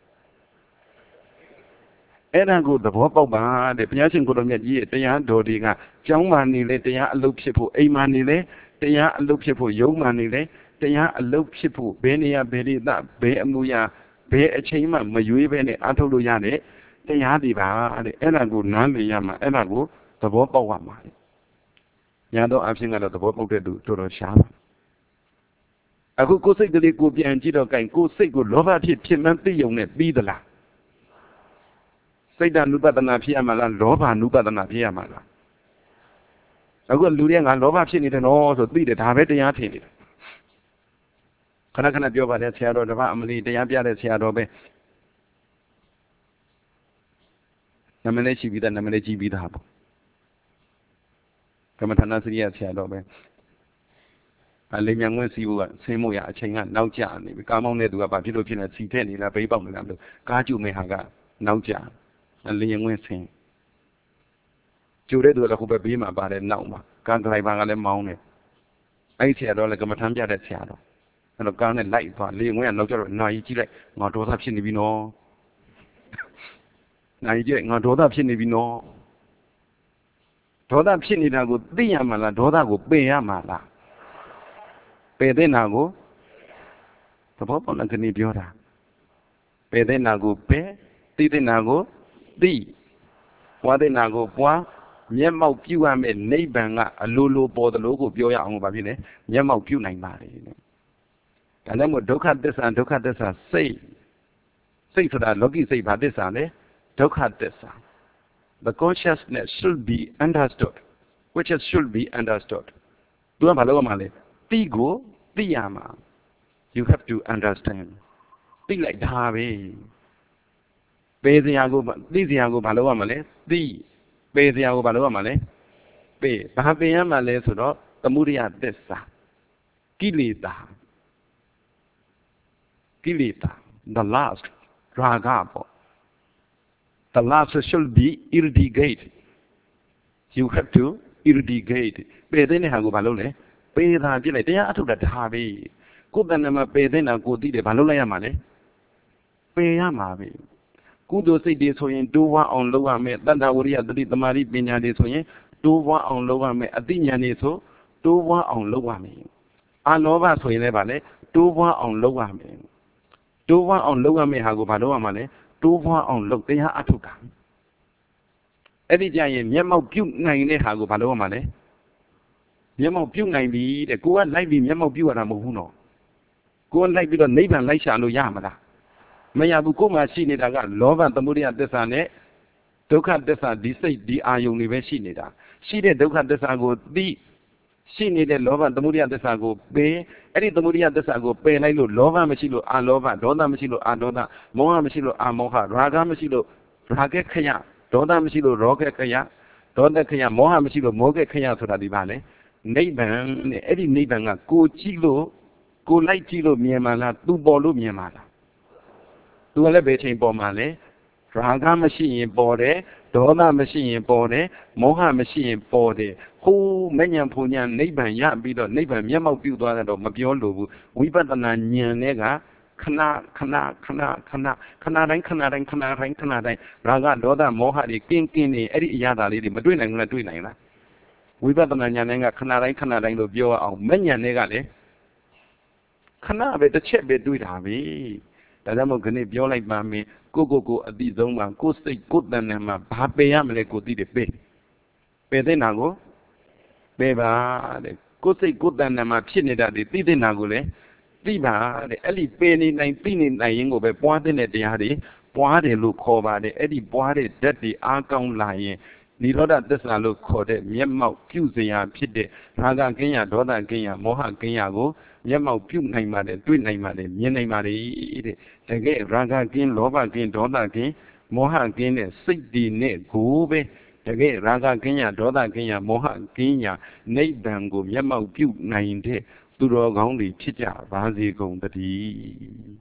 အဲ့ဒါကိုသဘောပေါက်ပါတဲ့ဘုရားရှင်ကိုတော်မြတ်ကြီးရဲ့တရားတော်တွေကကျောင်းမှနေလေတရားအလုပ်ဖြစ်ဖို့အိမ်မှနေလေတရားအလုပ်ဖြစ်ဖို့ယုံမှနေလေတရားအလုပ်ဖြစ်ဖို့ဘယ်နေရာဘယ်ဒေသဘယ်အမှုရာဘယ်အချိန်မှမရွေးပဲနဲ့အားထုတ်လို့ရတယ်တရားဒီပါတဲ့အဲ့ဒါကိုနားလည်ရမှာအဲ့ဒါကိုသဘောပေါက်ရမှာညာတော့အဖြစ်ကတော့သဘောပေါက်တဲ့သူတော်တော်ရှားပါအခုကိုယ်စိတ်ကလေးကိုပြန်ကြည့်တော့ gain ကိုယ်စိတ်ကိုလောဘဖြစ်ဖြစ်မှန်းသိုံနဲ့ပြီးသလားစိတ်ဓာနုပဒနာဖြစ်ရမှာလားလောဘနုပဒနာဖြစ်ရမှာလားအခုလူတွေကငါလောဘဖြစ်နေတယ်နော်ဆိုသိတယ်ဒါပဲတရားထင်နေတယ်ခဏခဏပြောပါတယ်ဆရာတော်တပတ်အမလီတရားပြတဲ့ဆရာတော်ပဲနာမည်လေးရှိပြီးသားနာမည်လေးကြည့်ပြီးသားပေါ့ကမ္မထာနာစရိယဆရာတော်ပဲအလေးမြန်ငွေစီဖို့ကဆင်းမို့ရအချိန်ကနောက်ကျနေပြီကားမောင်းတဲ့သူကဘာဖြစ်လို့ဖြစ်လဲစီထက်နေလားဘိပေါက်နေလားမလို့ကားကျူမဲ့ဟာကနောက်ကျအလင်းငွေဆင်းကျူတဲ့သူကလည်းဟိုဘက်ဘေးမှာပါတယ်နောက်မှာကားဒရိုင်ဘာကလည်းမောင်းနေအဲ့ဆရာတော်လည်းကမ္မထမ်းပြတဲ့ဆရာတော်အဲ့တော့ကားနဲ့လိုက်သွားလေငွေကနောက်ကျတော့နာရီကြည့်လိုက်ငါဒေါသဖြစ်နေပြီနော်နာရီကြည့်ငါဒေါသဖြစ်နေပြီနော်ဒေါသဖြစ်နေတာကိုသိရမှာလားဒေါသကိုပယ်ရမှာလားပယ်တဲ့နာကိုသဘောပေါက်လားခဏပြောတာပယ်တဲ့နာကိုပယ်သိတဲ့နာကိုသိပွားတဲ့နာကိုပွားမျက်မှောက်ပြုရမယ်နိဗ္ဗာန်ကအလိုလိုပေါ်တယ်လို့ကိုပြောရအောင်ပါဖြစ်နေမျက်မှောက်ပြုနိုင်ပါလေဒါလည်းမို့ဒုက္ခသစ္စာဒုက္ခသစ္စာစိတ်စိတ်ဆိုတာလောကီစိတ်ဘာသစ္စာလဲဒုက္ခသစ္စာ the consciousness should be understood which is should be understood သူကဘာလို့မှလဲသိကိုသိရမှာ you have to understand သိလိုက်တာပဲပေစရာကိုသိစရာကိုဘာလို့ရမှာလဲသိပေစရာကိုဘာလို့ရမှာလဲပေဘာပင်ရမှာလဲဆိုတော့သမုဒယသစ္စာကိလေသာကိလေသာ the last raga ပေါ့ the last should be eradicate you have to eradicate ပေတဲ့နေဟာကိုဘာလို့လဲပေတာပြစ်လိုက်တရားအထုတ်တာဒါပဲကိုယ်တဏ္ဍမှာပေတဲ့နာကိုသိတယ်ဘာလို့လိုက်ရမှာလဲပေရမှာပဲကုသိုလ်စိတ်တွေဆိုရင်တိုးဝါအောင်လုပ်ရမယ်တတ္တဝရိယတတိတမာတိပညာတွေဆိုရင်တိုးဝါအောင်လုပ်ရမယ်အသိဉာဏ်တွေဆိုတိုးဝါအောင်လုပ်ရမယ်အာလောဘဆိုရင်လည်းဗာလဲတိုးဝါအောင်လုပ်ရမယ်တိုးဝါအောင်လုပ်ရမယ်ဟာကိုဘာလုပ်ရမှာလဲတိုးဝါအောင်လုပ်တရားအထုတ်တာအဲ့ဒီကြရင်မျက်မှောက်ပြုတ်နိုင်တဲ့ဟာကိုဘာလုပ်ရမှာလဲမျက်မှောက်ပြုတ်နိုင်ပြီတဲ့ကိုကလိုက်ပြီးမျက်မှောက်ပြုတ်ရတာမဟုတ်ဘူးနော်ကိုကလိုက်ပြီးတော့နိဗ္ဗာန်လိုက်ရှာလို့ရမလားမမရဘူးကိုယ်မှရှိနေတာကလောဘသမုဒယသစ္စာနဲ့ဒုက္ခသစ္စာဒီစိတ်ဒီအာယုန်တွေပဲရှိနေတာရှိတဲ့ဒုက္ခသစ္စာကိုသိရှိနေတဲ့လောဘသမုဒယသစ္စာကိုပယ်အဲ့ဒီသမုဒယသစ္စာကိုပယ်လိုက်လို့လောဘမရှိလို့အာလောဘဒေါသမရှိလို့အာဒေါသမောဟမရှိလို့အာမောဟရာဂမရှိလို့ရာဂခယဒေါသမရှိလို့ရောဂခယဒေါသခယမောဟမရှိလို့မောဂခယဆိုတာဒီပါလေနိဗ္ဗာန်နဲ့အဲ့ဒီနိဗ္ဗာန်ကကိုကြည့်လို့ကိုလိုက်ကြည့်လို့မြင်မှလားသူပေါ်လို့မြင်မှလားသူကလည်းဘယ်ချိန်ပေါ်မှလဲရာဂမရှိရင်ပေါ်တယ်ဒေါသမရှိရင်ပေါ်တယ်မောဟမရှိရင်ပေါ်တယ်ဟိုးမဉ္ဇဉ်ဖူဉ္ဇဉ်နိဗ္ဗာန်ရပြီးတော့နိဗ္ဗာန်မျက်မှောက်ပြုသွားတယ်တော့မပြောလို့ဘူးဝိပဿနာဉာဏ်နဲ့ကခဏခဏခဏခဏခဏတိုင်းခဏတိုင်းခဏတိုင်းခဏတိုင်းရာဂဒေါသမောဟတွေကင်းကင်းနေအဲ့ဒီအရာဓာလေးတွေမတွေ့နိုင်ဘူးလားတွေ့နိုင်လားဝိပဿနာဉာဏ်နဲ့ကခဏတိုင်းခဏတိုင်းလို့ပြောအောင်မဉ္ဇဉ်နဲ့ကလည်းခဏပဲတစ်ချက်ပဲတွေ့တာပဲဒါကြောင့်မို့ခဏပြောလိုက်ပါမယ်ကိုကိုကိုအတိဆုံးမှာကိုစိတ်ကိုတန်တယ်မှာဘာပယ်ရမလဲကိုသိတယ်ပယ်ပယ်တဲ့နာကိုပယ်ပါတဲ့ကိုစိတ်ကိုတန်တယ်မှာဖြစ်နေတာဒီသိတဲ့နာကိုလည်းသိပါတဲ့အဲ့ဒီပယ်နေနိုင်သိနေနိုင်ရင်ကိုပဲပွားတဲ့တရားတွေပွားတယ်လို့ခေါ်ပါတယ်အဲ့ဒီပွားတဲ့ဓာတ်တွေအားကောင်းလာရင်နိရောဓသစ္စာလို့ခေါ်တဲ့မျက်မှောက်ပြုစရာဖြစ်တဲ့ရာဂကင်းရာဒေါသကင်းရာမောဟကင်းရာကိုမျက်မှောက်ပြုနိုင်ပါတယ်တွေ့နိုင်ပါတယ်မြင်နိုင်ပါတယ်တဲ့တကယ်ရာဂကင်းလောဘကင်းဒေါသကင်းမောဟကင်းတဲ့စိတ်တည်နဲ့ကိုပဲတကယ်ရာဂကင်းရာဒေါသကင်းရာမောဟကင်းရာနိဗ္ဗာန်ကိုမျက်မှောက်ပြုနိုင်တဲ့သူတော်ကောင်းတွေဖြစ်ကြပါစေကုန်တည်း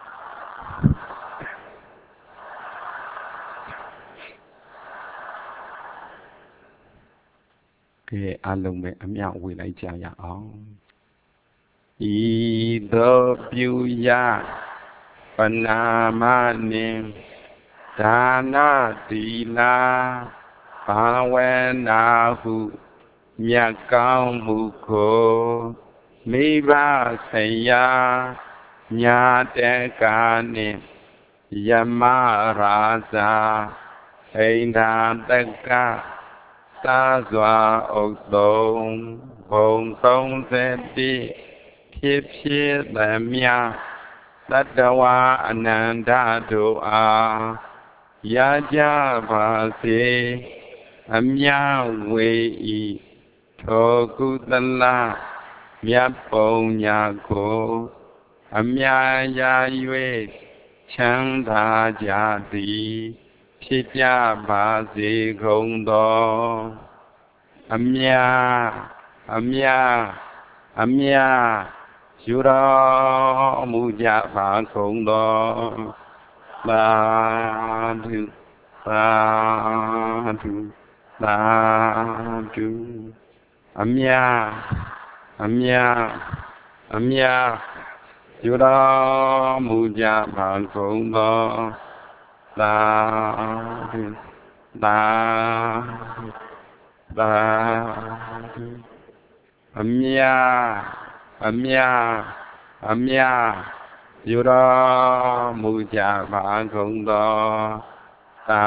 ကဲအလုံးပဲအမြဝေလိုက်ကြရအောင်ဤသို့ပြုရပနာမနှင့်ဒါနတိလာဘာဝနာဟုမြတ်ကောင်းမှုကိုမိဘဆရာညာတေကာနှင့်ယမရာဇာဟိန္ဒာတကသာစွာဥဒ္တုံဘုံသုံးဆယ်တိဖြစ်ဖြစ်သမျှတတဝါအနန္တတို့အားရကြပါစေအမြဝေဤထိုကုသလမြတ်ပုံညာကိုအမြရာ၍ချမ်းသာကြသည်ဖြစ်ကြပါစေကုန်သောအမြအမြအမြယူတော်မူကြပါကုန်သောသာဓုသာဓုသာဓုအမြအမြအမြယူတော်မူကြပါကုန်သောသာဓုသာဓုသာဓုအမြအမြအမြယူတော်မူကြပါကုန်သောသာ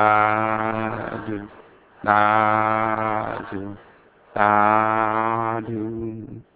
ဓုသာဓုသာဓု